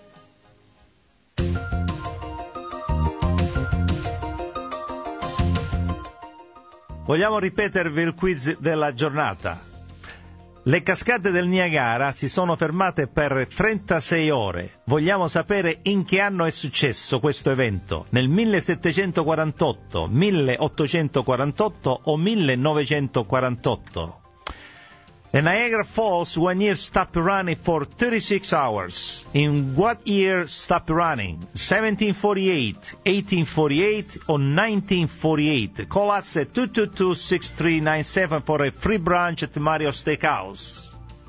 Vogliamo ripetervi il quiz della giornata. Le cascate del Niagara si sono fermate per trentasei ore. Vogliamo sapere in che anno è successo questo evento? Nel millesettecentoquarantotto, milleottocentoquarantotto o millenovecentoquarantotto? The Niagara Falls one year stopped running for thirty-six hours. In what year stopped running? seventeen forty-eight, eighteen forty-eight or nineteen forty-eight? Call us at two two two, six three nine seven for a free brunch at Mario Steakhouse.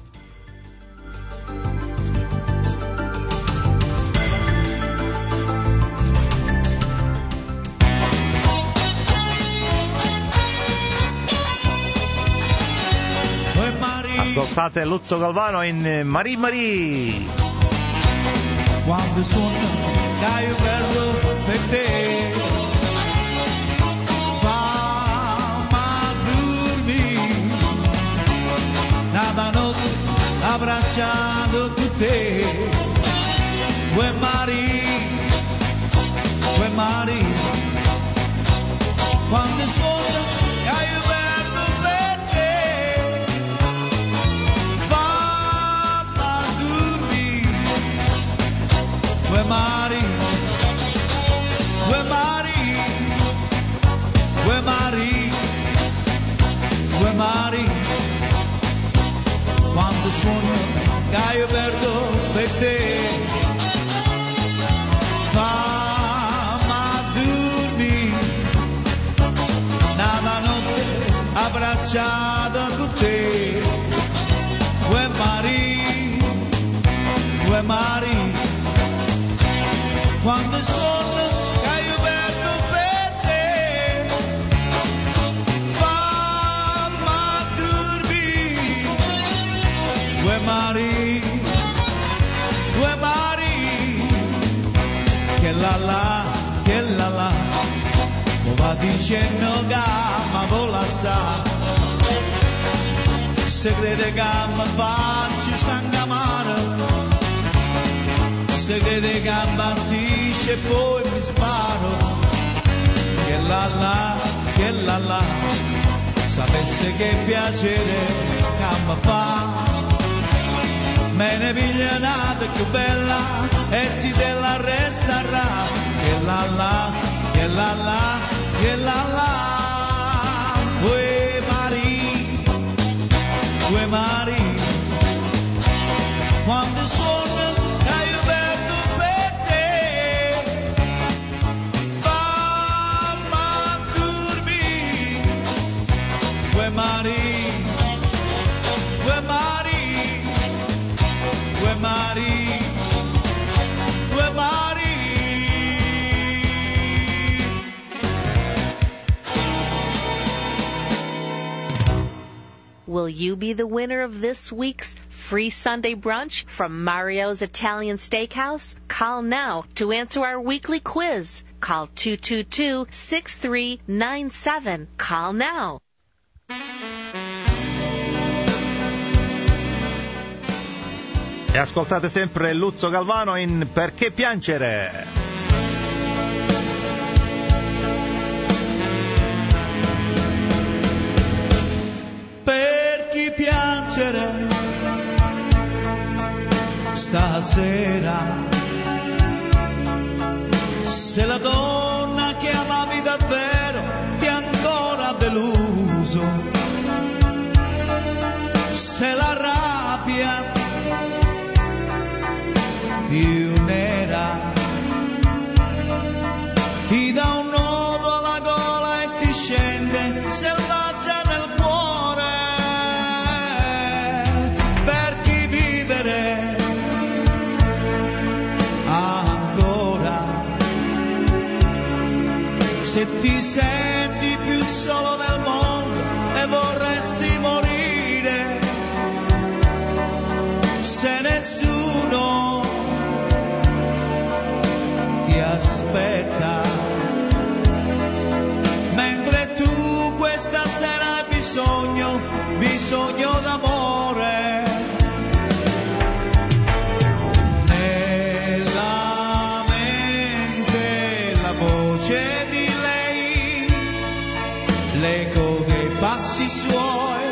Ascoltate Luzzo Galvano in Marie Marie. Quando sono che io perdo per te, fammi dormire, nada notte abbracciando con te, Ue Marie, Ue Marie, quando sono che io perdo per te, fammi dormire, Ue Marie, due mari, due mari, due mari, quando suono che io perdo per te, fammi dormire, nella notte abbracciata con te, due mari, due mari, quando sono che io perdo per te, fammi dormire, due mari, due mari, che la la, che la la, mo va dicendo che mi vola sa, se crede che mi faccio sangamare, se crede che mi battisce e poi mi sparo, che la la, che la la, sapesse che piacere che mi fa, me ne piglia nata più bella e si te la resterà, che la la, che la la, che la la, due mari, due mari, quando sono che io perdo per te, fammi dormire, due mari, due mari, due mari, due mari. Will you be the winner of this week's free Sunday brunch from Mario's Italian Steakhouse? Call now to answer our weekly quiz. Call two two two, six three nine seven. Call now. E ascoltate sempre Luzzo Galvano in Perché piangere? Per chi piangere stasera, se la donna che amavi davvero ti ha ancora deluso, se la rabbia più nera ti dà un nodo alla gola e ti scende selvaggia nel cuore, per chi vivere ancora, se ti senti più solo del mondo e vorresti morire, se nessuno ti aspetta, mentre tu questa sera hai bisogno, bisogno d'amore, nella mente la voce di lei, l'eco dei passi suoi,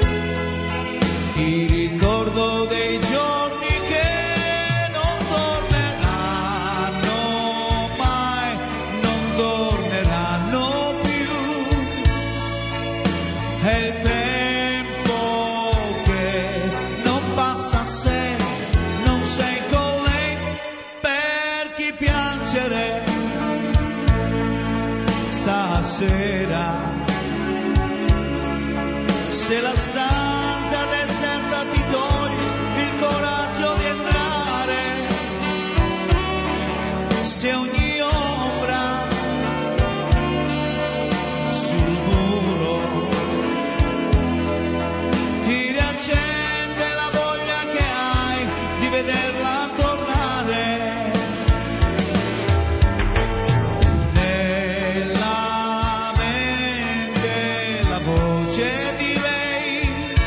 ti ricordo dei giorni che non torneranno mai, non torneranno più, è il tempo che non passa se non sei con lei, per chi piangere stasera, se la stanza deserta ti toglie il coraggio di entrare, se ogni ombra sul muro ti riaccende la voglia che hai di vederla tornare, nella mente la voce di lei,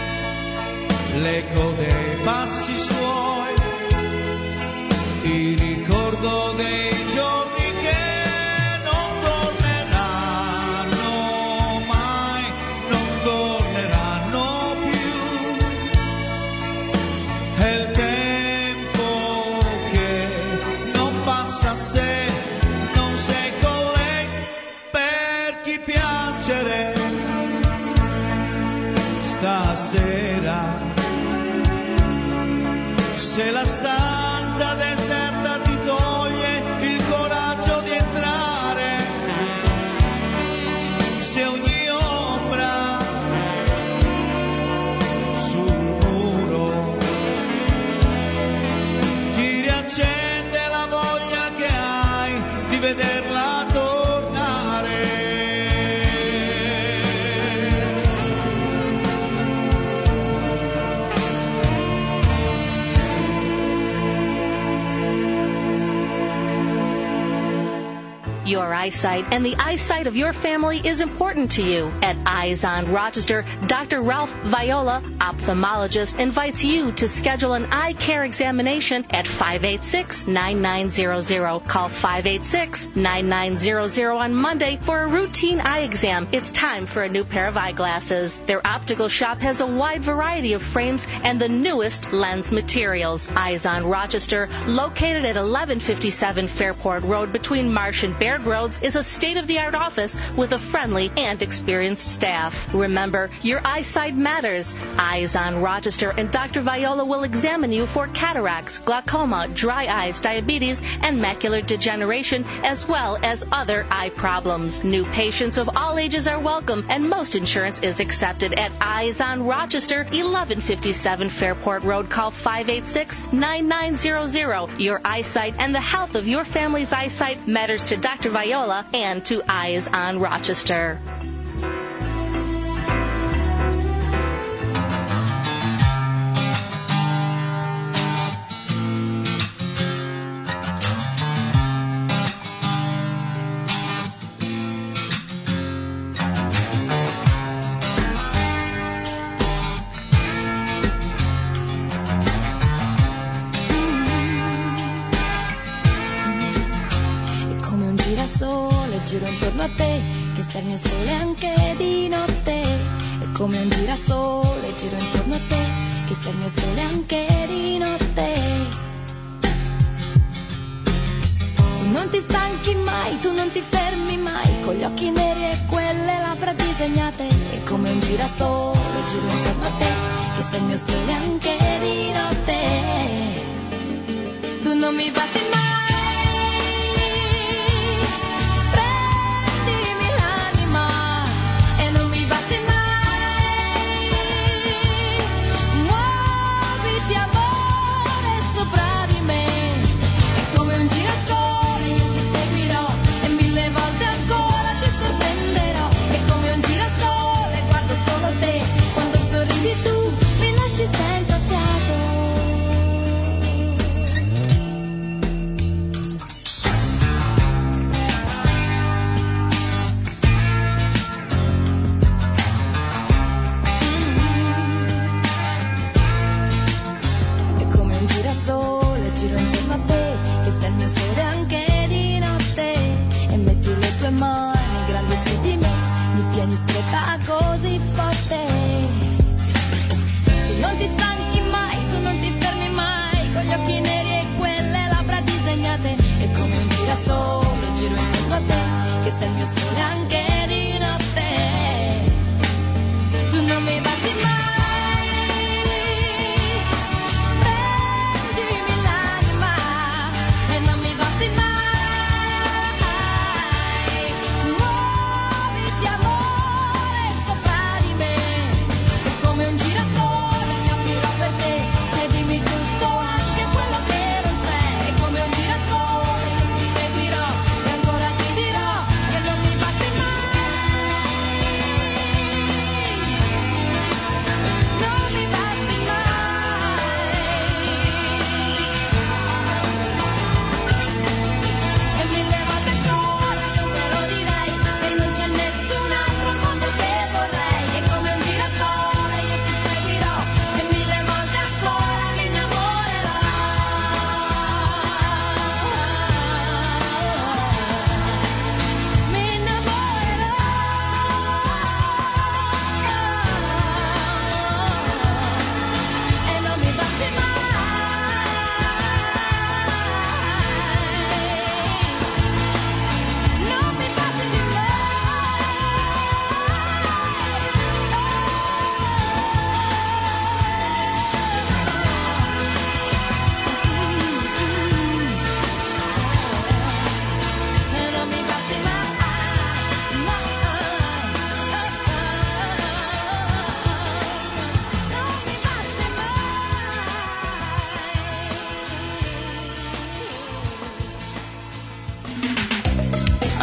l'eco dei passi suoi, ti ricordo dei giorni che non torneranno mai, non torneranno più, è il tempo che non passa se non sei con la stanza deserta ti toglie il coraggio di entrare. Se ogni ombra sul muro ti riaccende la voglia che hai di vederla tornare. Your eyesight and the eyesight of your family is important to you. At Eyes on Rochester, Doctor Ralph Viola, ophthalmologist, invites you to schedule an eye care examination at five eight six, nine nine zero zero. Call five eight six, nine nine zero zero on Monday for a routine eye exam. It's time for a new pair of eyeglasses. Their optical shop has a wide variety of frames and the newest lens materials. Eyes on Rochester, located at eleven fifty-seven Fairport Road between Marsh and Baird Roads, is a state-of-the-art office with a friendly and experienced staff. Remember, your eyesight matters. Eyes on Rochester and Doctor Viola will examine you for cataracts, glaucoma, dry eyes, diabetes, and macular degeneration, as well as other eye problems. New patients of all ages are welcome, and most insurance is accepted at Eyes on Rochester, eleven fifty-seven Fairport Road. Call five eight six, nine nine zero zero. Your eyesight and the health of your family's eyesight matters to Doctor Viola and to Eyes on Rochester. Giro intorno a te, che sei il mio sole anche di notte. È come un girasole, giro intorno a te, che sei il mio sole anche di notte. Tu non ti stanchi mai, tu non ti fermi mai, con gli occhi neri e quelle labbra disegnate. È come un girasole, giro intorno a te, che sei il mio sole anche di notte. Tu non mi batti mai. Senza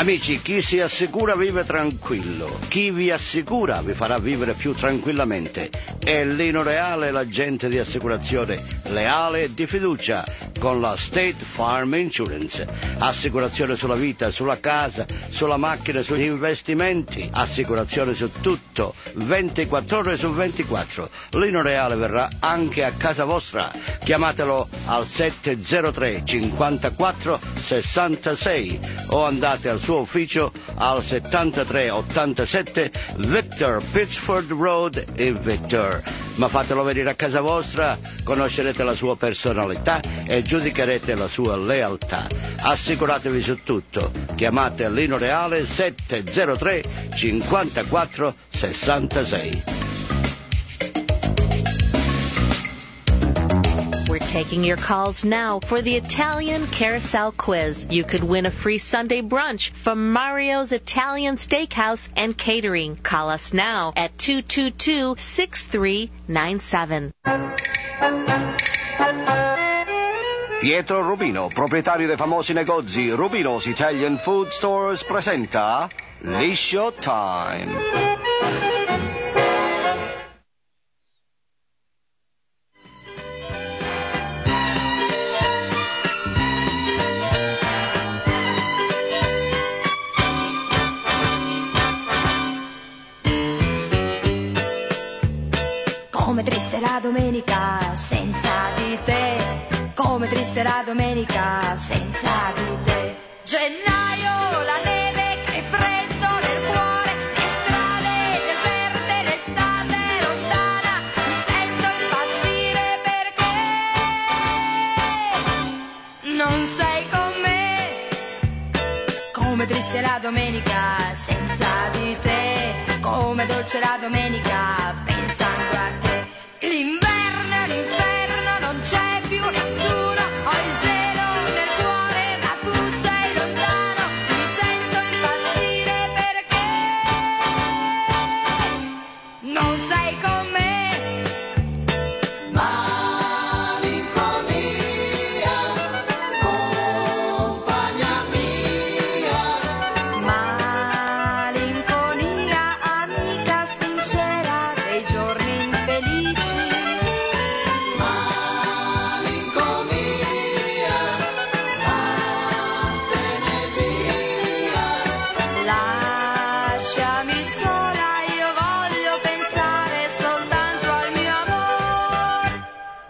Amici, chi si assicura vive tranquillo, chi vi assicura vi farà vivere più tranquillamente. È Lino Reale, l'agente di assicurazione leale e di fiducia con la State Farm Insurance. Assicurazione sulla vita, sulla casa, sulla macchina, sugli investimenti, assicurazione su tutto, ventiquattro ore su ventiquattro. Lino Reale verrà anche a casa vostra. Chiamatelo al sette zero tre cinquantaquattro sessantasei o andate al suo ufficio al settantatré ottantasette Victor Pittsford Road in Victor. Ma fatelo venire a casa vostra, conoscerete la sua personalità e giudicherete la sua lealtà. Assicuratevi su tutto. Chiamate Lino Reale sette zero tre cinquantaquattro sessantasei. We're taking your calls now for the Italian Carousel Quiz. You could win a free Sunday brunch from Mario's Italian Steakhouse and Catering. Call us now at two two two, six three nine seven. Pietro Rubino, proprietario dei famosi negozi Rubino's Italian Food Stores, presenta Liscio Time. Come triste la domenica senza di te, come triste la domenica senza di te. Gennaio, la neve, che freddo nel cuore, le strade deserte, l'estate lontana, mi sento impazzire perché non sei con me. Come triste la domenica senza di te, come dolce la domenica pensando a te. L'inverno è l'inferno, non c'è più nessuno, ho il gelo nel cuore, ma tu sei lontano, mi sento impazzire perché non sei con me. Malinconia, compagna mia. Malinconia, amica sincera dei giorni infelici. Lasciami sola, io voglio pensare soltanto al mio amore.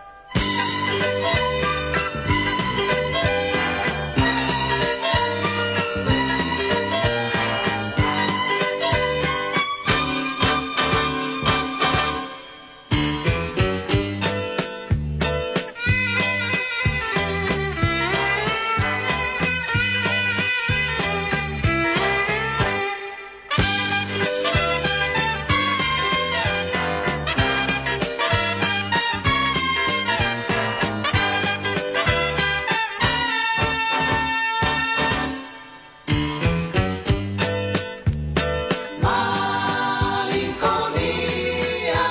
Malinconia,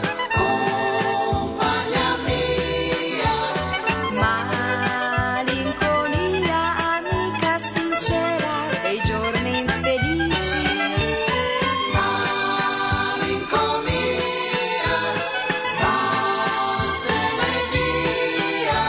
compagna mia. Malinconia, amica sincera dei giorni infelici. Malinconia, vattene via.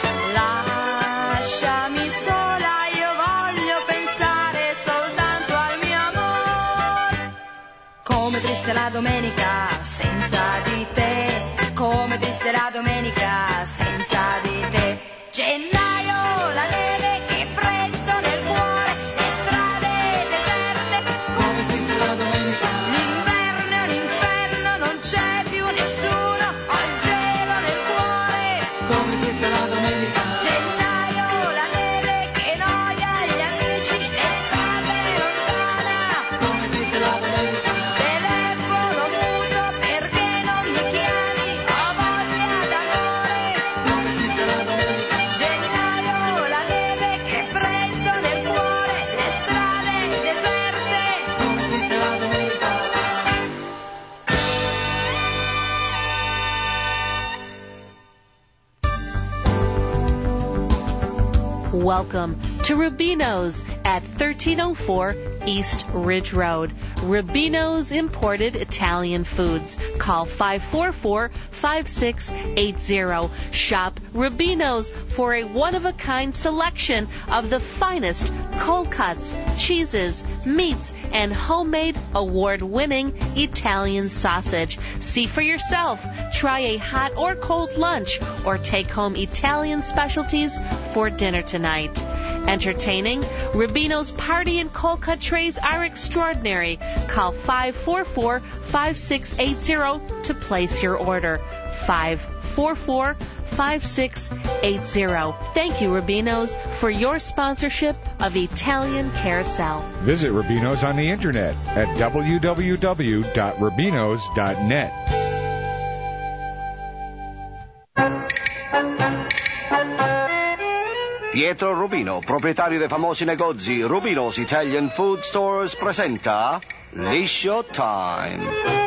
Lasciami sola, io voglio pensare soltanto al mio amore. Come triste la domenica senza di te, come triste la domenica senza di te. Gennaio, la neve, che freddo nel cuore, le strade deserte. Come triste la domenica. L'inverno è l'inferno, non c'è più nessuno, ho il gelo nel cuore. Come triste la domenica. Gennaio, la neve, che noia, gli amici, l'estate lontana. Come triste la domenica. Telefono muto perché non mi chiami, ho voglia d'amore. Come triste la domenica. Gennaio, la neve, che freddo nel cuore, le strade deserte. Come triste la domenica. Welcome to Rubino's at thirteen oh four East Ridge Road. Rubino's Imported Italian Foods. Call five four four, five six eight zero. Shop Rubino's for a one-of-a-kind selection of the finest cold cuts, cheeses, meats, and homemade award-winning Italian sausage. See for yourself. Try a hot or cold lunch or take home Italian specialties for dinner tonight. Entertaining? Rubino's party and cold cut trays are extraordinary. Call five four four, five six eight zero to place your order. five four four, five six eight zero. Thank you, Rubino's, for your sponsorship of Italian Carousel. Visit Rubino's on the internet at w w w dot rubinos dot net. Pietro Rubino, proprietario dei famosi negozi Rubino's Italian Food Stores, presenta Liscio Time.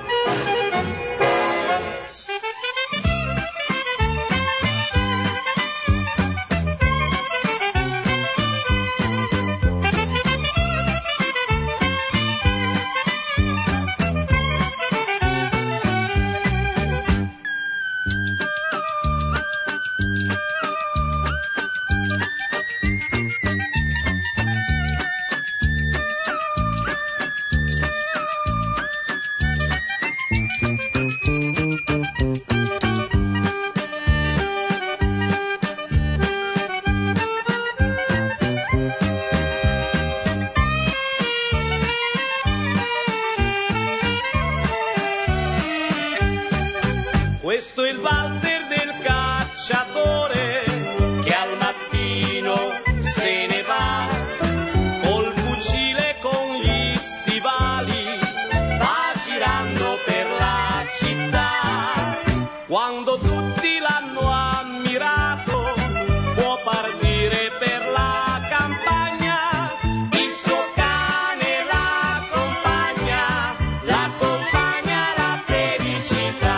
Questo è il valzer del cacciatore che al mattino se ne va col fucile con gli stivali, va girando per la città. Quando tutti l'hanno ammirato può partire per la campagna, il suo cane l'accompagna, l'accompagna la felicità.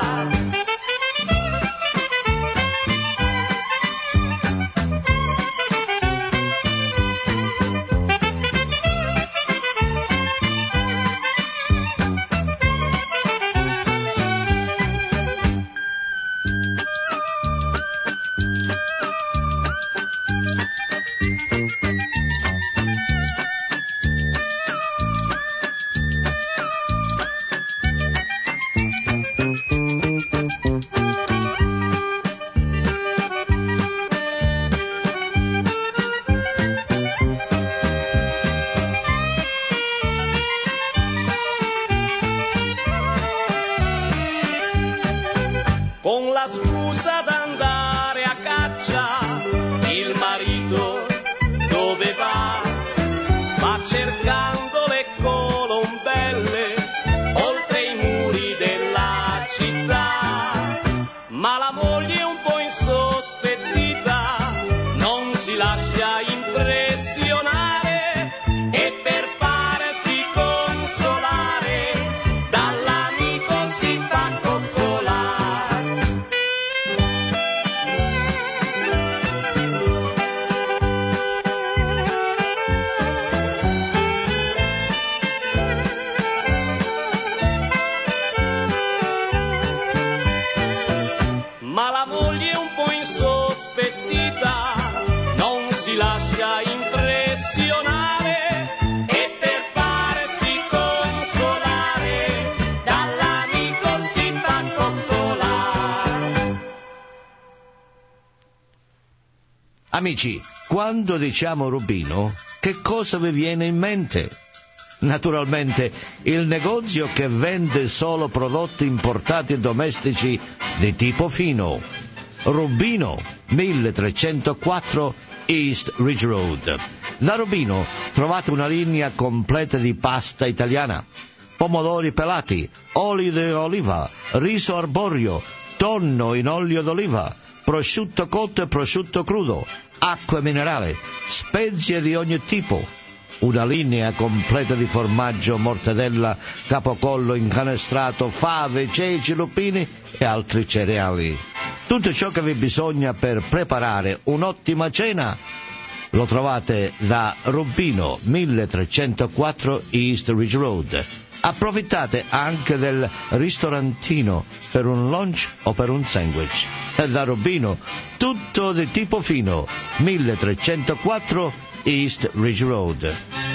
Con la scusa d'andare a caccia, il marito dove va? Va cercando le colombelle oltre i muri della città. Ma la moglie un po' insospettita non si lascia impressionare e per farsi consolare dall'amico si fa coccolare. Ma la moglie un po' insospettita non si lascia impressionare e per farsi consolare dall'amico si fa coccolare. Amici, quando diciamo Rubino, che cosa vi viene in mente? Naturalmente il negozio che vende solo prodotti importati e domestici di tipo fino. Rubino, milletrecentoquattro East Ridge Road. Da Rubino trovate una linea completa di pasta italiana, pomodori pelati, oli di oliva, riso arborio, tonno in olio d'oliva, prosciutto cotto e prosciutto crudo, acqua minerale, spezie di ogni tipo. Una linea completa di formaggio, mortadella, capocollo incanestrato, fave, ceci, lupini e altri cereali. Tutto ciò che vi bisogna per preparare un'ottima cena Lo trovate da Rubino milletrecentoquattro East Ridge Road. Approfittate anche del ristorantino per un lunch o per un sandwich. Da Rubino, tutto di tipo fino, milletrecentoquattro East Ridge Road.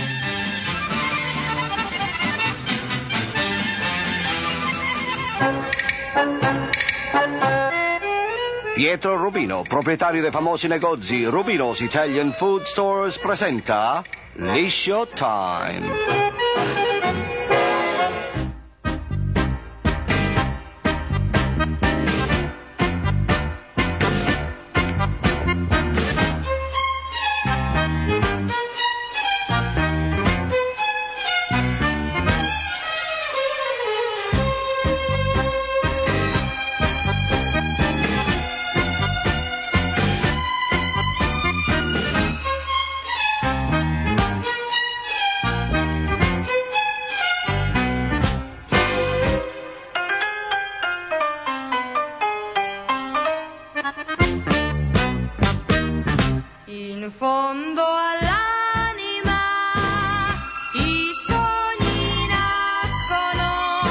Pietro Rubino, proprietario dei famosi negozi Rubino's Italian Food Stores, presenta Liscio Time. In fondo all'anima i sogni nascono,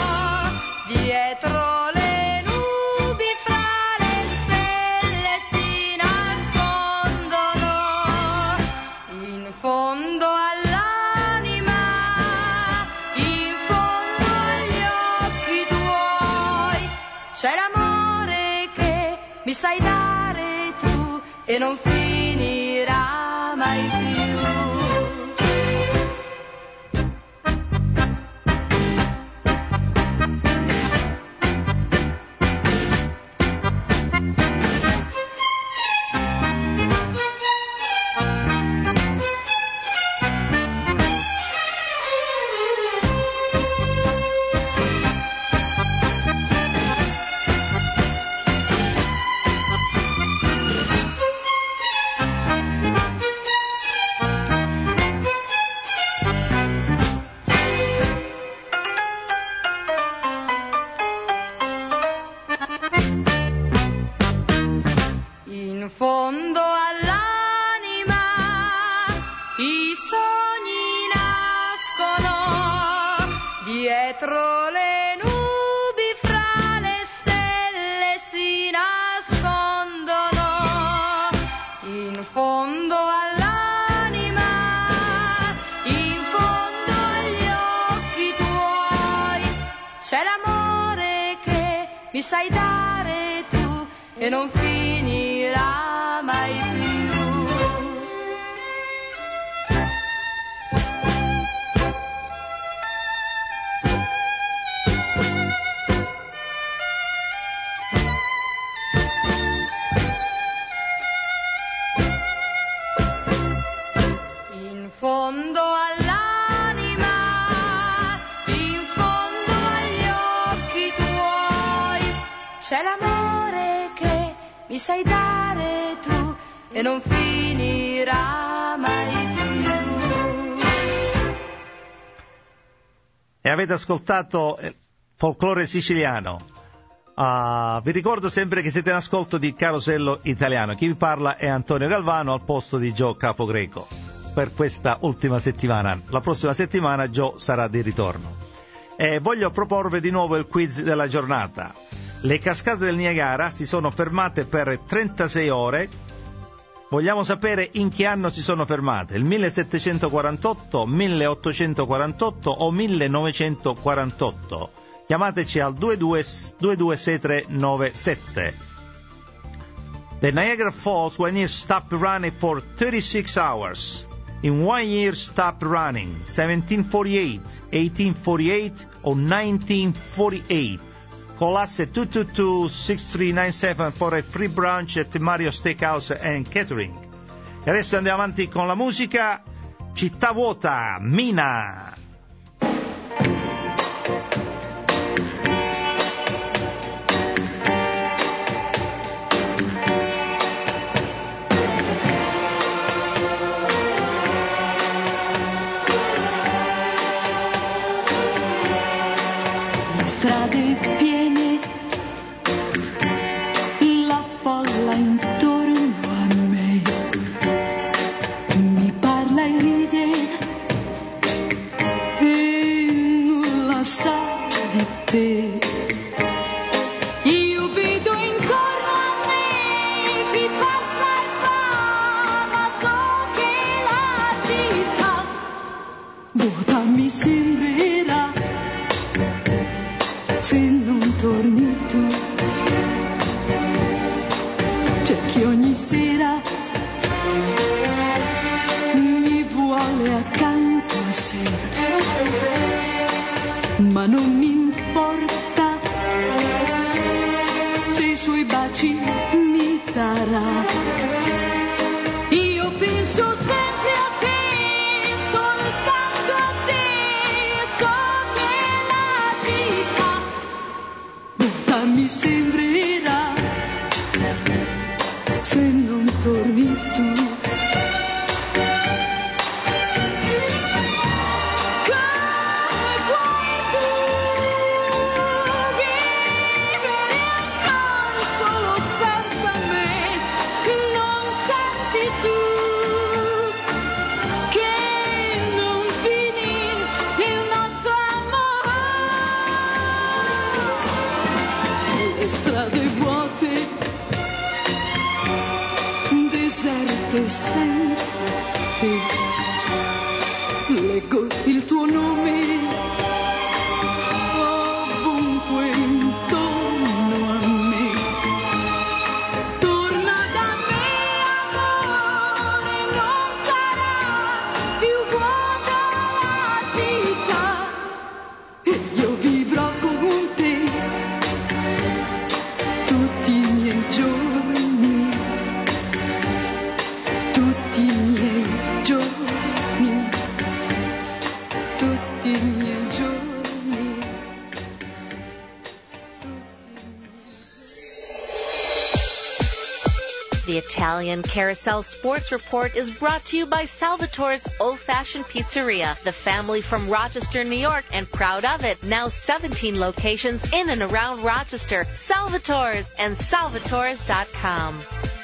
dietro le nubi fra le stelle si nascondono. In fondo all'anima, in fondo agli occhi tuoi, c'è l'amore che mi sai dare tu e non finirà mai più. In fondo all'anima i sogni nascono, dietro le nubi fra le stelle si nascondono. In fondo all'anima, in fondo agli occhi tuoi, c'è l'amore che mi sai dare tu e non finirà mai più. In fondo all'anima, in fondo agli occhi tuoi, c'è l'amore che mi sai dare tu e non finirà mai più. E avete ascoltato folklore siciliano. Uh, vi ricordo sempre che siete in ascolto di Carosello Italiano. Chi vi parla è Antonio Galvano al posto di Gio Capogreco per questa ultima settimana. La prossima settimana Gio sarà di ritorno. E voglio proporvi di nuovo il quiz della giornata. Le cascate del Niagara si sono fermate per trentasei ore. Vogliamo sapere in che anno si sono fermate: il millesettecentoquarantotto, milleottocentoquarantotto o millenovecentoquarantotto. Chiamateci al due due due due sei tre nove sette. The Niagara Falls one year stopped running for thirty-six hours. In one year stopped running, seventeen forty-eight, eighteen forty-eight or nineteen forty-eight. Call us at two two two, six three nine seven for a free brunch at Mario Steakhouse and Catering. E adesso andiamo avanti con la musica. Città vuota, Mina. Strade piene, la folla intorno a me, tu. Strade vuote, deserte senza te, leggo il tuo nome ovunque intorno a me. Torna da me, amore, non sarà più vuota la città e io vivrò con te tutti i miei giorni, tutti i miei giorni, tutti i miei giorni. The Italian Carousel Sports Report is brought to you by Salvatore's Old Fashioned Pizzeria, the family from Rochester, New York, and proud of it. Now seventeen locations in and around Rochester. Salvatore's and salvatores dot com.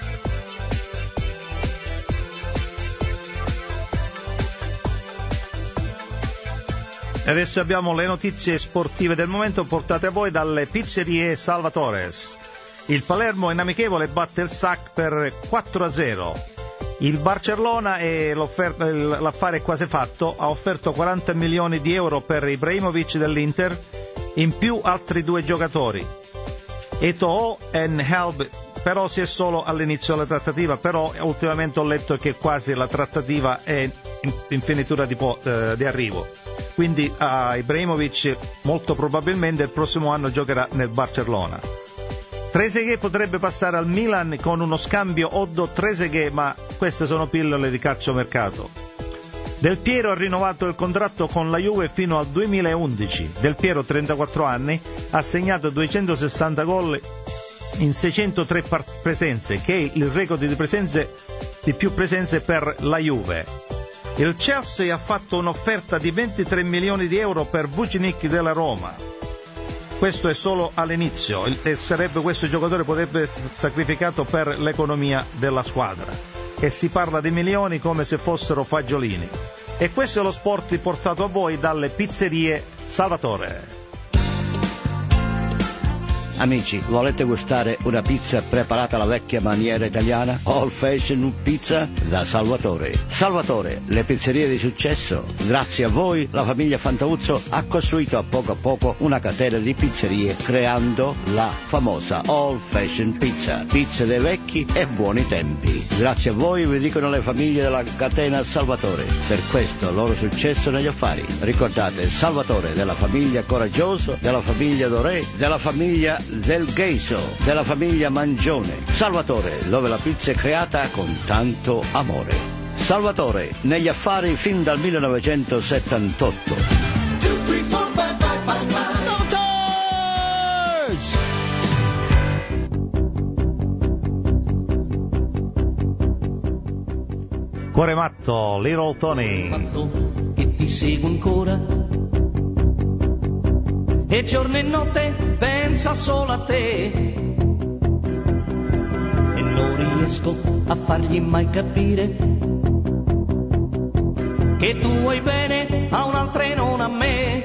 Adesso abbiamo le notizie sportive del momento portate a voi dalle pizzerie Salvatores. Il Palermo in amichevole batte il S A C per quattro a zero. Il Barcellona, e l'affare è quasi fatto, ha offerto quaranta milioni di euro per Ibrahimovic dell'Inter, in più altri due giocatori. Eto'o e Helb, però si è solo all'inizio della trattativa, però ultimamente ho letto che quasi la trattativa è in, in finitura di, po- eh, di arrivo. Quindi uh, Ibrahimovic molto probabilmente il prossimo anno giocherà nel Barcellona. Trezeguet potrebbe passare al Milan con uno scambio Oddo-Trezeguet, ma queste sono pillole di calciomercato. Del Piero ha rinnovato il contratto con la Juve fino al duemilaundici. Del Piero, trentaquattro anni, ha segnato duecentosessanta gol in seicentotre par- presenze, che è il record di presenze di più presenze per la Juve. Il Chelsea ha fatto un'offerta di ventitré milioni di euro per Vucinic della Roma. Questo è solo all'inizio e sarebbe questo giocatore potrebbe essere sacrificato per l'economia della squadra. E si parla di milioni come se fossero fagiolini. E questo è lo sport portato a voi dalle pizzerie Salvatore. Amici, volete gustare una pizza preparata alla vecchia maniera italiana? Old Fashioned Pizza da Salvatore. Salvatore, le pizzerie di successo. Grazie a voi, la famiglia Fantauzzo ha costruito a poco a poco una catena di pizzerie, creando la famosa Old Fashioned Pizza. Pizze dei vecchi e buoni tempi. Grazie a voi, vi dicono le famiglie della catena Salvatore. Per questo loro successo negli affari. Ricordate, Salvatore della famiglia Coraggioso, della famiglia Doré, della famiglia del Gheiso, della famiglia Mangione. Salvatore, dove la pizza è creata con tanto amore. Salvatore, negli affari fin dal millenovecentosettantotto. Cuore matto, Little Tony. Che ti seguo ancora e giorno e notte pensa solo a te e non riesco a fargli mai capire che tu vuoi bene a un'altra e non a me.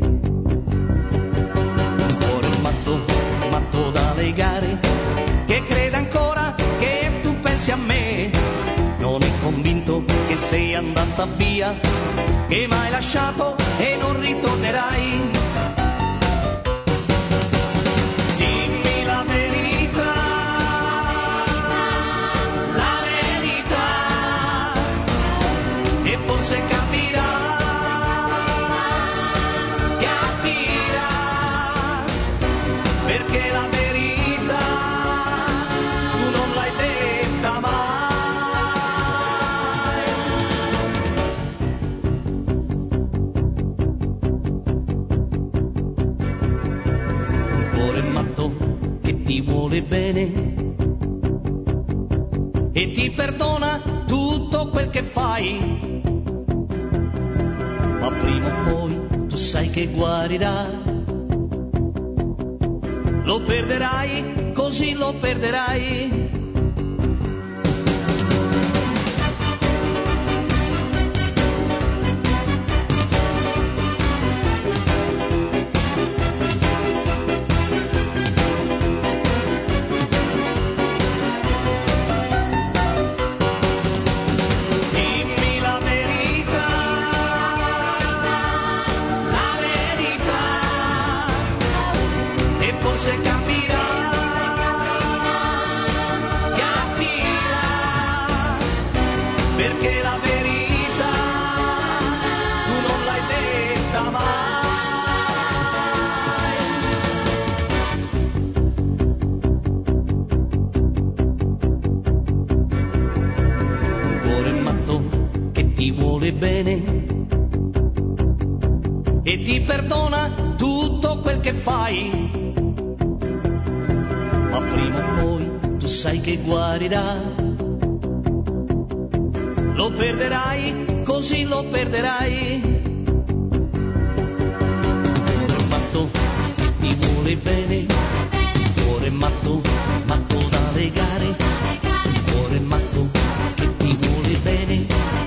Un cuore matto, matto da legare, che crede ancora che tu pensi a me. Non è convinto che sei andata via, che m'hai lasciato e non ritornerai. Dimmi la verità, la verità, e forse capirà, capirà, perché la verità tu non l'hai detta mai. Un cuore matto che ti vuole bene e ti perdona quel che fai, ma prima o poi tu sai che guarirai. Lo perderai, così lo perderai. Bene e ti perdona tutto quel che fai, ma prima o poi tu sai che guarirà. Lo perderai, così lo perderai. Cuore matto che ti vuole bene, cuore matto, matto da legare, cuore matto che ti vuole bene.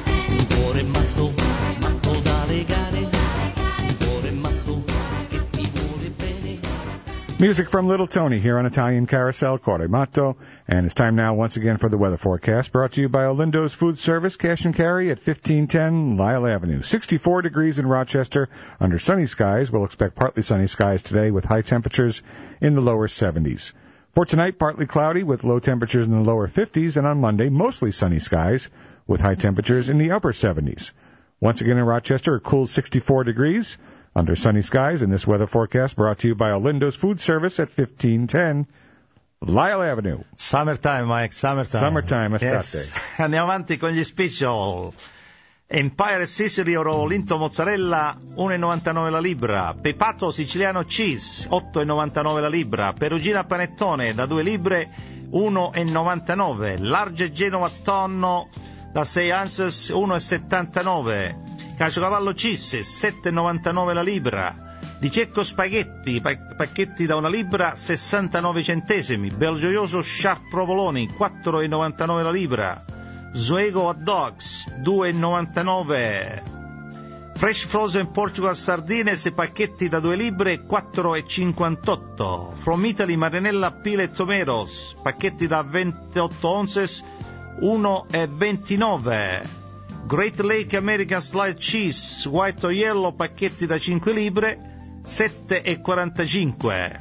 Matto, matto da legare, cuore matto che ti vuole bene. Music from Little Tony here on Italian Carousel, Cuore Matto. And it's time now once again for the weather forecast, brought to you by Olindo's Food Service, cash and carry at fifteen ten Lyle Avenue. sixty-four degrees in Rochester under sunny skies. We'll expect partly sunny skies today with high temperatures in the lower seventies. For tonight, partly cloudy with low temperatures in the lower fifties, and on Monday, mostly sunny skies with high temperatures in the upper seventies. Once again in Rochester, a cool sixty-four degrees under sunny skies, and this weather forecast brought to you by Olindo's Food Service at fifteen ten Lyle Avenue. Summertime, Mike, summertime. Summertime, estate. Yes. Andiamo avanti con gli special. Empire Sicily Oro Linto Mozzarella uno e novantanove la libra, Pepato Siciliano Cheese otto e novantanove la libra, Perugina Panettone da due libbre uno e novantanove, Large Genova Tonno da sei ounces uno e settantanove, Caciocavallo Cheese sette e novantanove la libra, Di Cecco Spaghetti pa- pacchetti da una libra sessantanove centesimi, Belgioioso Sharp Provoloni quattro e novantanove la libra, Zuego Hot Dogs due e novantanove, Fresh Frozen Portugal Sardines pacchetti da due libbre quattro e cinquantotto, From Italy Marinella Pile Tomeros pacchetti da ventotto onces uno e ventinove, Great Lake American Sliced Cheese White o Yellow pacchetti da cinque libbre sette e quarantacinque,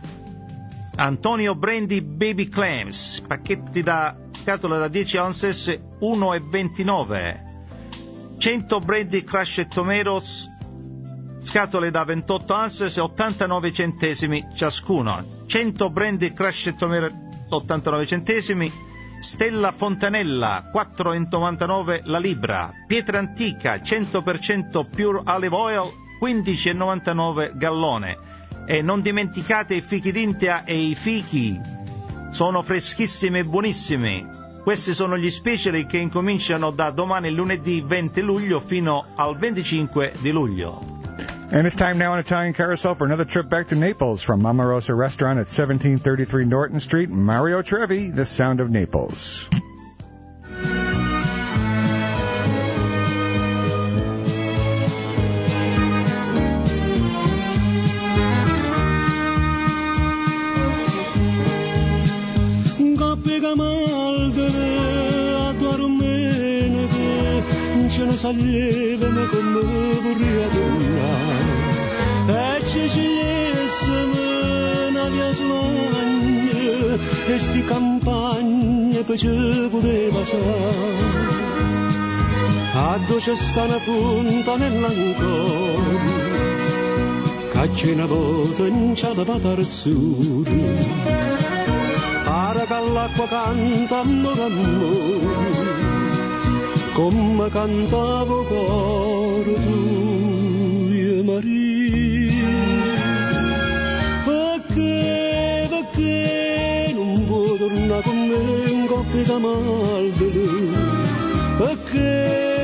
Antonio Brandy Baby Clams pacchetti da scatola da dieci onces uno e ventinove, cento Brandy Crushed Tomeros scatole da ventotto onces ottantanove centesimi ciascuno, cento Brandy Crushed Tomeros ottantanove centesimi, Stella Fontanella quattro e novantanove la libra, Pietra Antica cento per cento Pure Olive Oil quindici e novantanove gallone. E non dimenticate i fichi d'India e i fichi, sono freschissimi e buonissimi. Questi sono gli speciali che incominciano da domani lunedì venti luglio fino al venticinque di luglio. And it's time now on Italian Carousel for another trip back to Naples from Mamma Rosa Restaurant at seventeen thirty-three Norton Street. Mario Trevi, The Sound of Naples. Coppe camaldere a dormire, ce ne saglieve me come vorrei tornare. E ci scegliessimo una via sull'agne e sti campagne che ci poteva sapere. A dove c'è sta una fontanella ancora, che c'è una volta in c'è da patarzure. Para che l'acqua canta amore amore, come cantavo cuore tu, Maria. Perché, perché non può tornare con me in coppia da maldele? Perché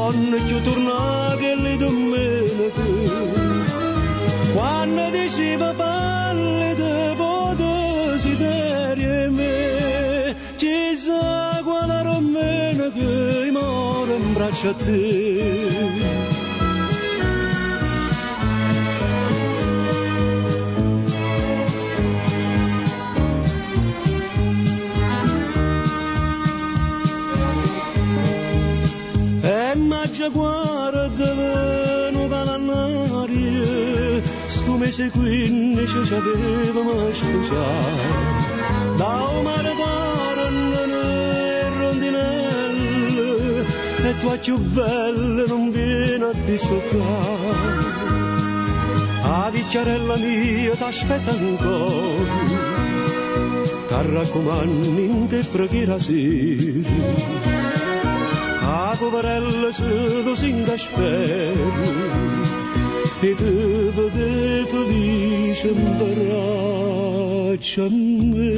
buono più tornare che le domeniche. Quando diceva palle di desiderio me, ci sa quella romena che muore in braccio a te. Maggia guarda non calannarie, sto mese quindi ci sapevamo sposare. Da un mare d'arno e rondinelle, e tua più bella non viene a dissoccare. A vecchiarella mia t'aspetta ancora, ti raccomando in te preghiera sera. A poverella solo si ingaspera e te vede felice in braccio a me.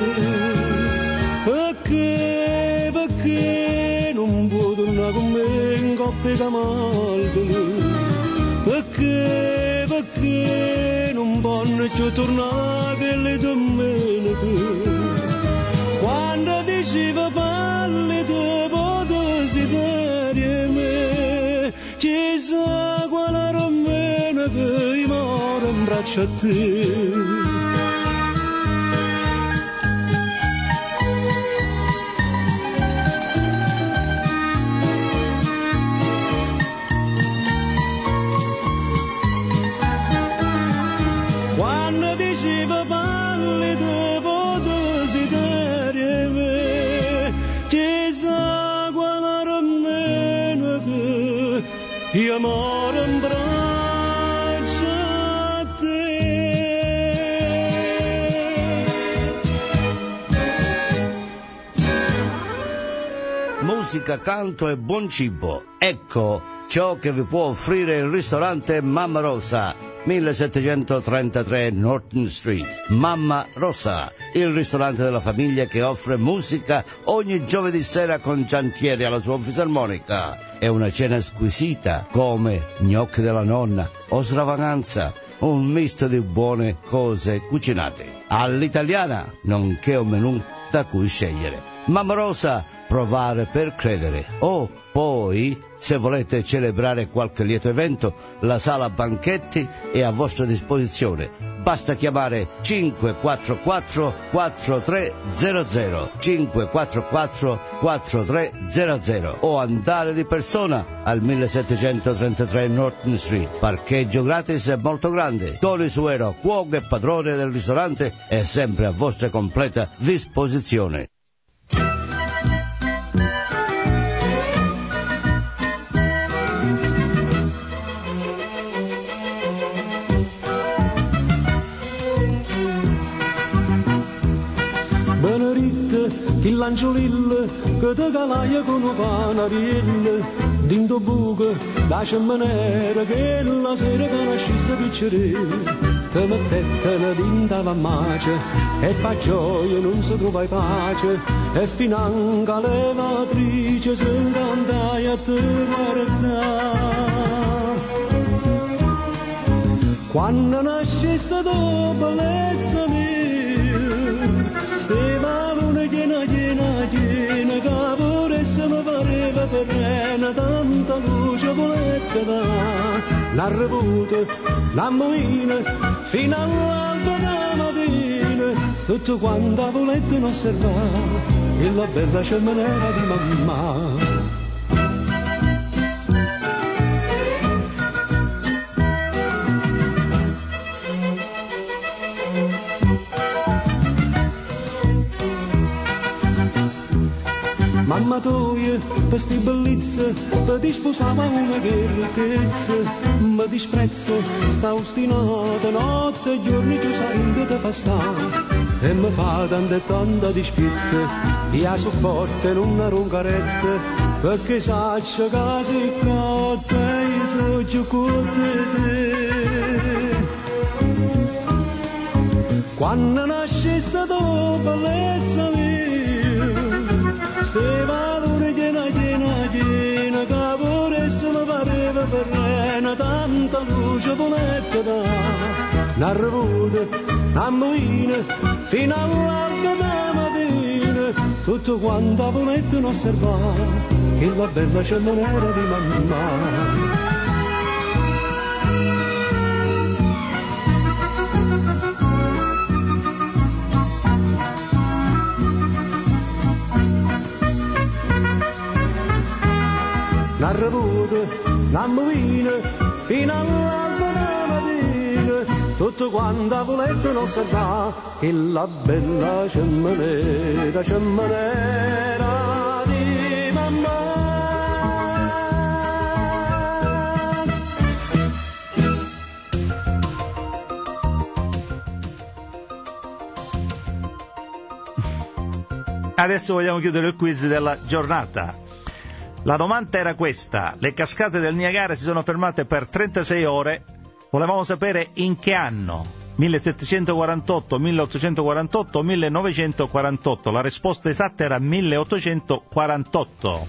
Perché, perché non può tornare con me in coppia da maldo? Perché, perché non può più tornare che le domeniche? Quando diceva palle dopo desiderio me, ci sa quella romena che muore in braccio a te. Quando diceva palle dopo desiderio me, ci sa quella romena che io muore in braccio a te. Musica, canto e buon cibo. Ecco ciò che vi può offrire il ristorante Mamma Rosa, millesettecentotrentatré Norton Street. Mamma Rosa, il ristorante della famiglia che offre musica ogni giovedì sera con Giantieri alla sua fisarmonica. È una cena squisita come gnocchi della nonna o stravaganza, un misto di buone cose cucinate all'italiana, nonché un menù da cui scegliere. Mamma Rosa, provare per credere. Oh, poi, se volete celebrare qualche lieto evento, la sala banchetti è a vostra disposizione. Basta chiamare cinque quattro quattro quattro tre zero zero, cinque quattro quattro quattro tre zero zero o andare di persona al millesettecentotrentatré Norton Street. Parcheggio gratis e molto grande. Tony Suero, cuoco e padrone del ristorante, è sempre a vostra completa disposizione. Benedetta, il lanciolillo che te calaia con una panariella, dinto buco, la cemmanera che la sera che nasciste piccerella. Te mettete la vinta la mace e pa gioia non si trova pace e financa levatrice se incandai a te guardare. Quando nasciste tu bellezza mia, ste valone piena piena piena che pure se mi pareva terrena, tanta luce volette da. La revuta, la moina, fino all'alba della mattina, tutto quanto volete osservare, e la bella cemmanera di mamma. Mamma tua, per sti bellezze, per ti sposava una ricchezza, mi disprezzo, sta ostinata, notte e giorni che sarinde te passare, e mi fa tanta e tanta dispietta, io sopporto in una roncaretta, perché saccia che si cotta e so giù con te. Quando nasceste tu, bellezza mia, se valore piena piena piena che pure terrena, tanta luce volete dare. Una revuta, una moina, fino all'alba della mattina, tutto quanto volete osservare, che la bella cellonera di mamma. Una revuta, una moina, fino all'alba della mattina, tutto quanto volete osservare, che la bella cellonera, cellonera di mamma. Adesso vogliamo chiudere il quiz della giornata. La domanda era questa: le cascate del Niagara si sono fermate per trentasei ore, volevamo sapere in che anno? millesettecentoquarantotto, milleottocentoquarantotto o millenovecentoquarantotto? La risposta esatta era milleottocentoquarantotto.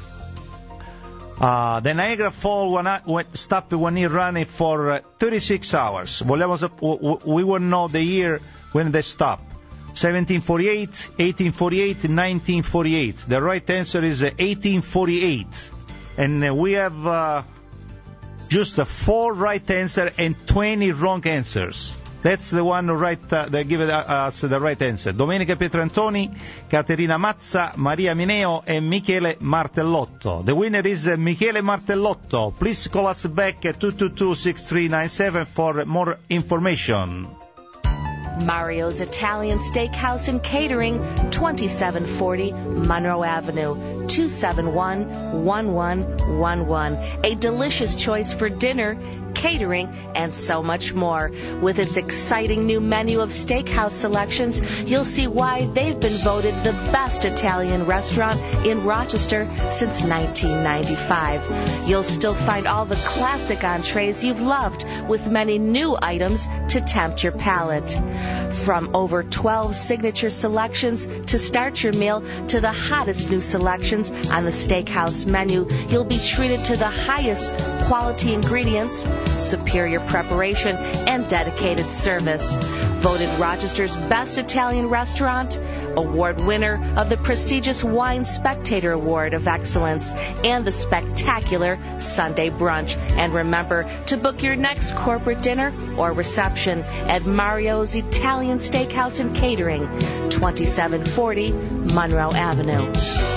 Uh, the Niagara Fall one, went, stopped one year running for thirty-six hours. Vogliamo sap- we want to know the year when they stopped. seventeen forty-eight, eighteen forty-eight, nineteen forty-eight. The right answer is eighteen forty-eight. And uh, we have uh, just uh, four right answers and twenty wrong answers. That's the one who right, uh, that give us the right answer. Domenica Pietrantoni, Caterina Mazza, Maria Mineo e Michele Martellotto. The winner is uh, Michele Martellotto. Please call us back at two two two, six three nine seven for more information. Mario's Italian Steakhouse and Catering, twenty-seven forty Monroe Avenue, two seven one, one one one one. A delicious choice for dinner, catering, and so much more. With its exciting new menu of steakhouse selections, you'll see why they've been voted the best Italian restaurant in Rochester since nineteen ninety-five. You'll still find all the classic entrees you've loved, with many new items to tempt your palate. From over twelve signature selections to start your meal to the hottest new selections on the steakhouse menu, you'll be treated to the highest quality ingredients, superior preparation, and dedicated service. Voted Rochester's best Italian restaurant, award winner of the prestigious Wine Spectator Award of Excellence, and the spectacular Sunday Brunch. And remember to book your next corporate dinner or reception at Mario's Italian Steakhouse and Catering, twenty-seven forty Monroe Avenue.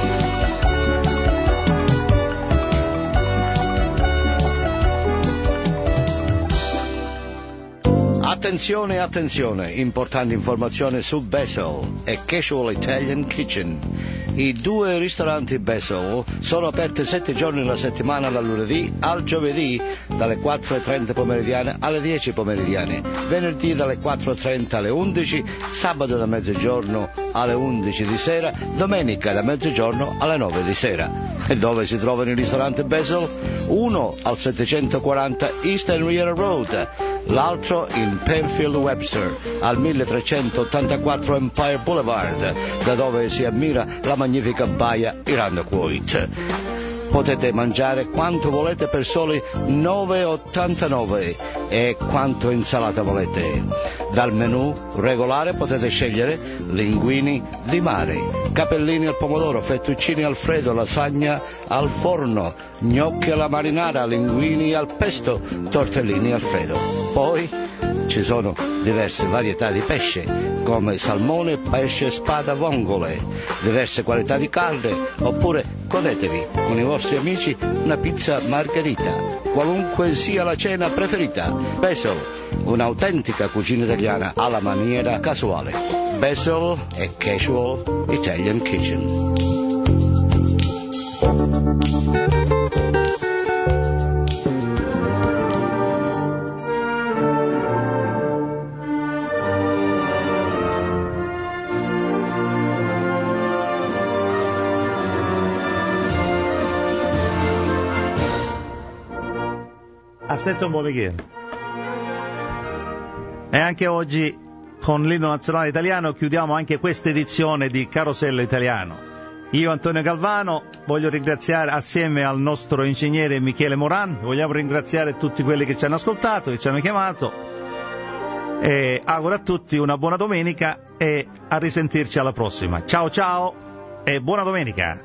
Attenzione, attenzione, importante informazione su Basil e Casual Italian Kitchen. I due ristoranti Basil sono aperti sette giorni alla settimana, dal lunedì al giovedì, dalle quattro e trenta pomeridiane alle dieci pomeridiane, venerdì dalle quattro e trenta alle undici, sabato da mezzogiorno alle undici di sera, domenica da mezzogiorno alle nove di sera. E dove si trovano i ristoranti Basil? Uno al settecentoquaranta Eastern Riviera Road, l'altro in Penfield Webster al milletrecentottantaquattro Empire Boulevard, da dove si ammira la magnifica baia Irondequoit. Potete mangiare quanto volete per soli nove e ottantanove e quanto insalata volete. Dal menù regolare potete scegliere linguini di mare, capellini al pomodoro, fettuccini al freddo, lasagna al forno, gnocchi alla marinara, linguini al pesto, tortellini al freddo. Poi ci sono diverse varietà di pesce, come salmone, pesce spada, vongole, diverse qualità di carne, oppure godetevi con i vostri amici una pizza margherita, qualunque sia la cena preferita. Basil, un'autentica cucina italiana alla maniera casuale. Basil e Casual Italian Kitchen. Aspetta un po', Michele. E anche oggi con l'inno nazionale italiano chiudiamo anche questa edizione di Carosello Italiano. Io, Antonio Galvano, voglio ringraziare assieme al nostro ingegnere Michele Moran, vogliamo ringraziare tutti quelli che ci hanno ascoltato, che ci hanno chiamato, e auguro a tutti una buona domenica e a risentirci alla prossima. Ciao ciao e buona domenica!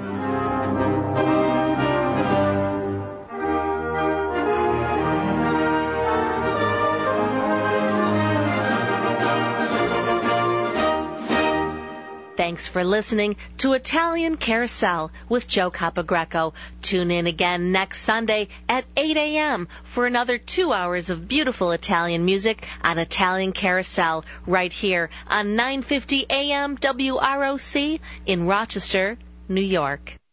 Thanks for listening to Italian Carousel with Joe Capogreco. Tune in again next Sunday at eight a.m. for another two hours of beautiful Italian music on Italian Carousel right here on nine fifty A M W R O C in Rochester, New York.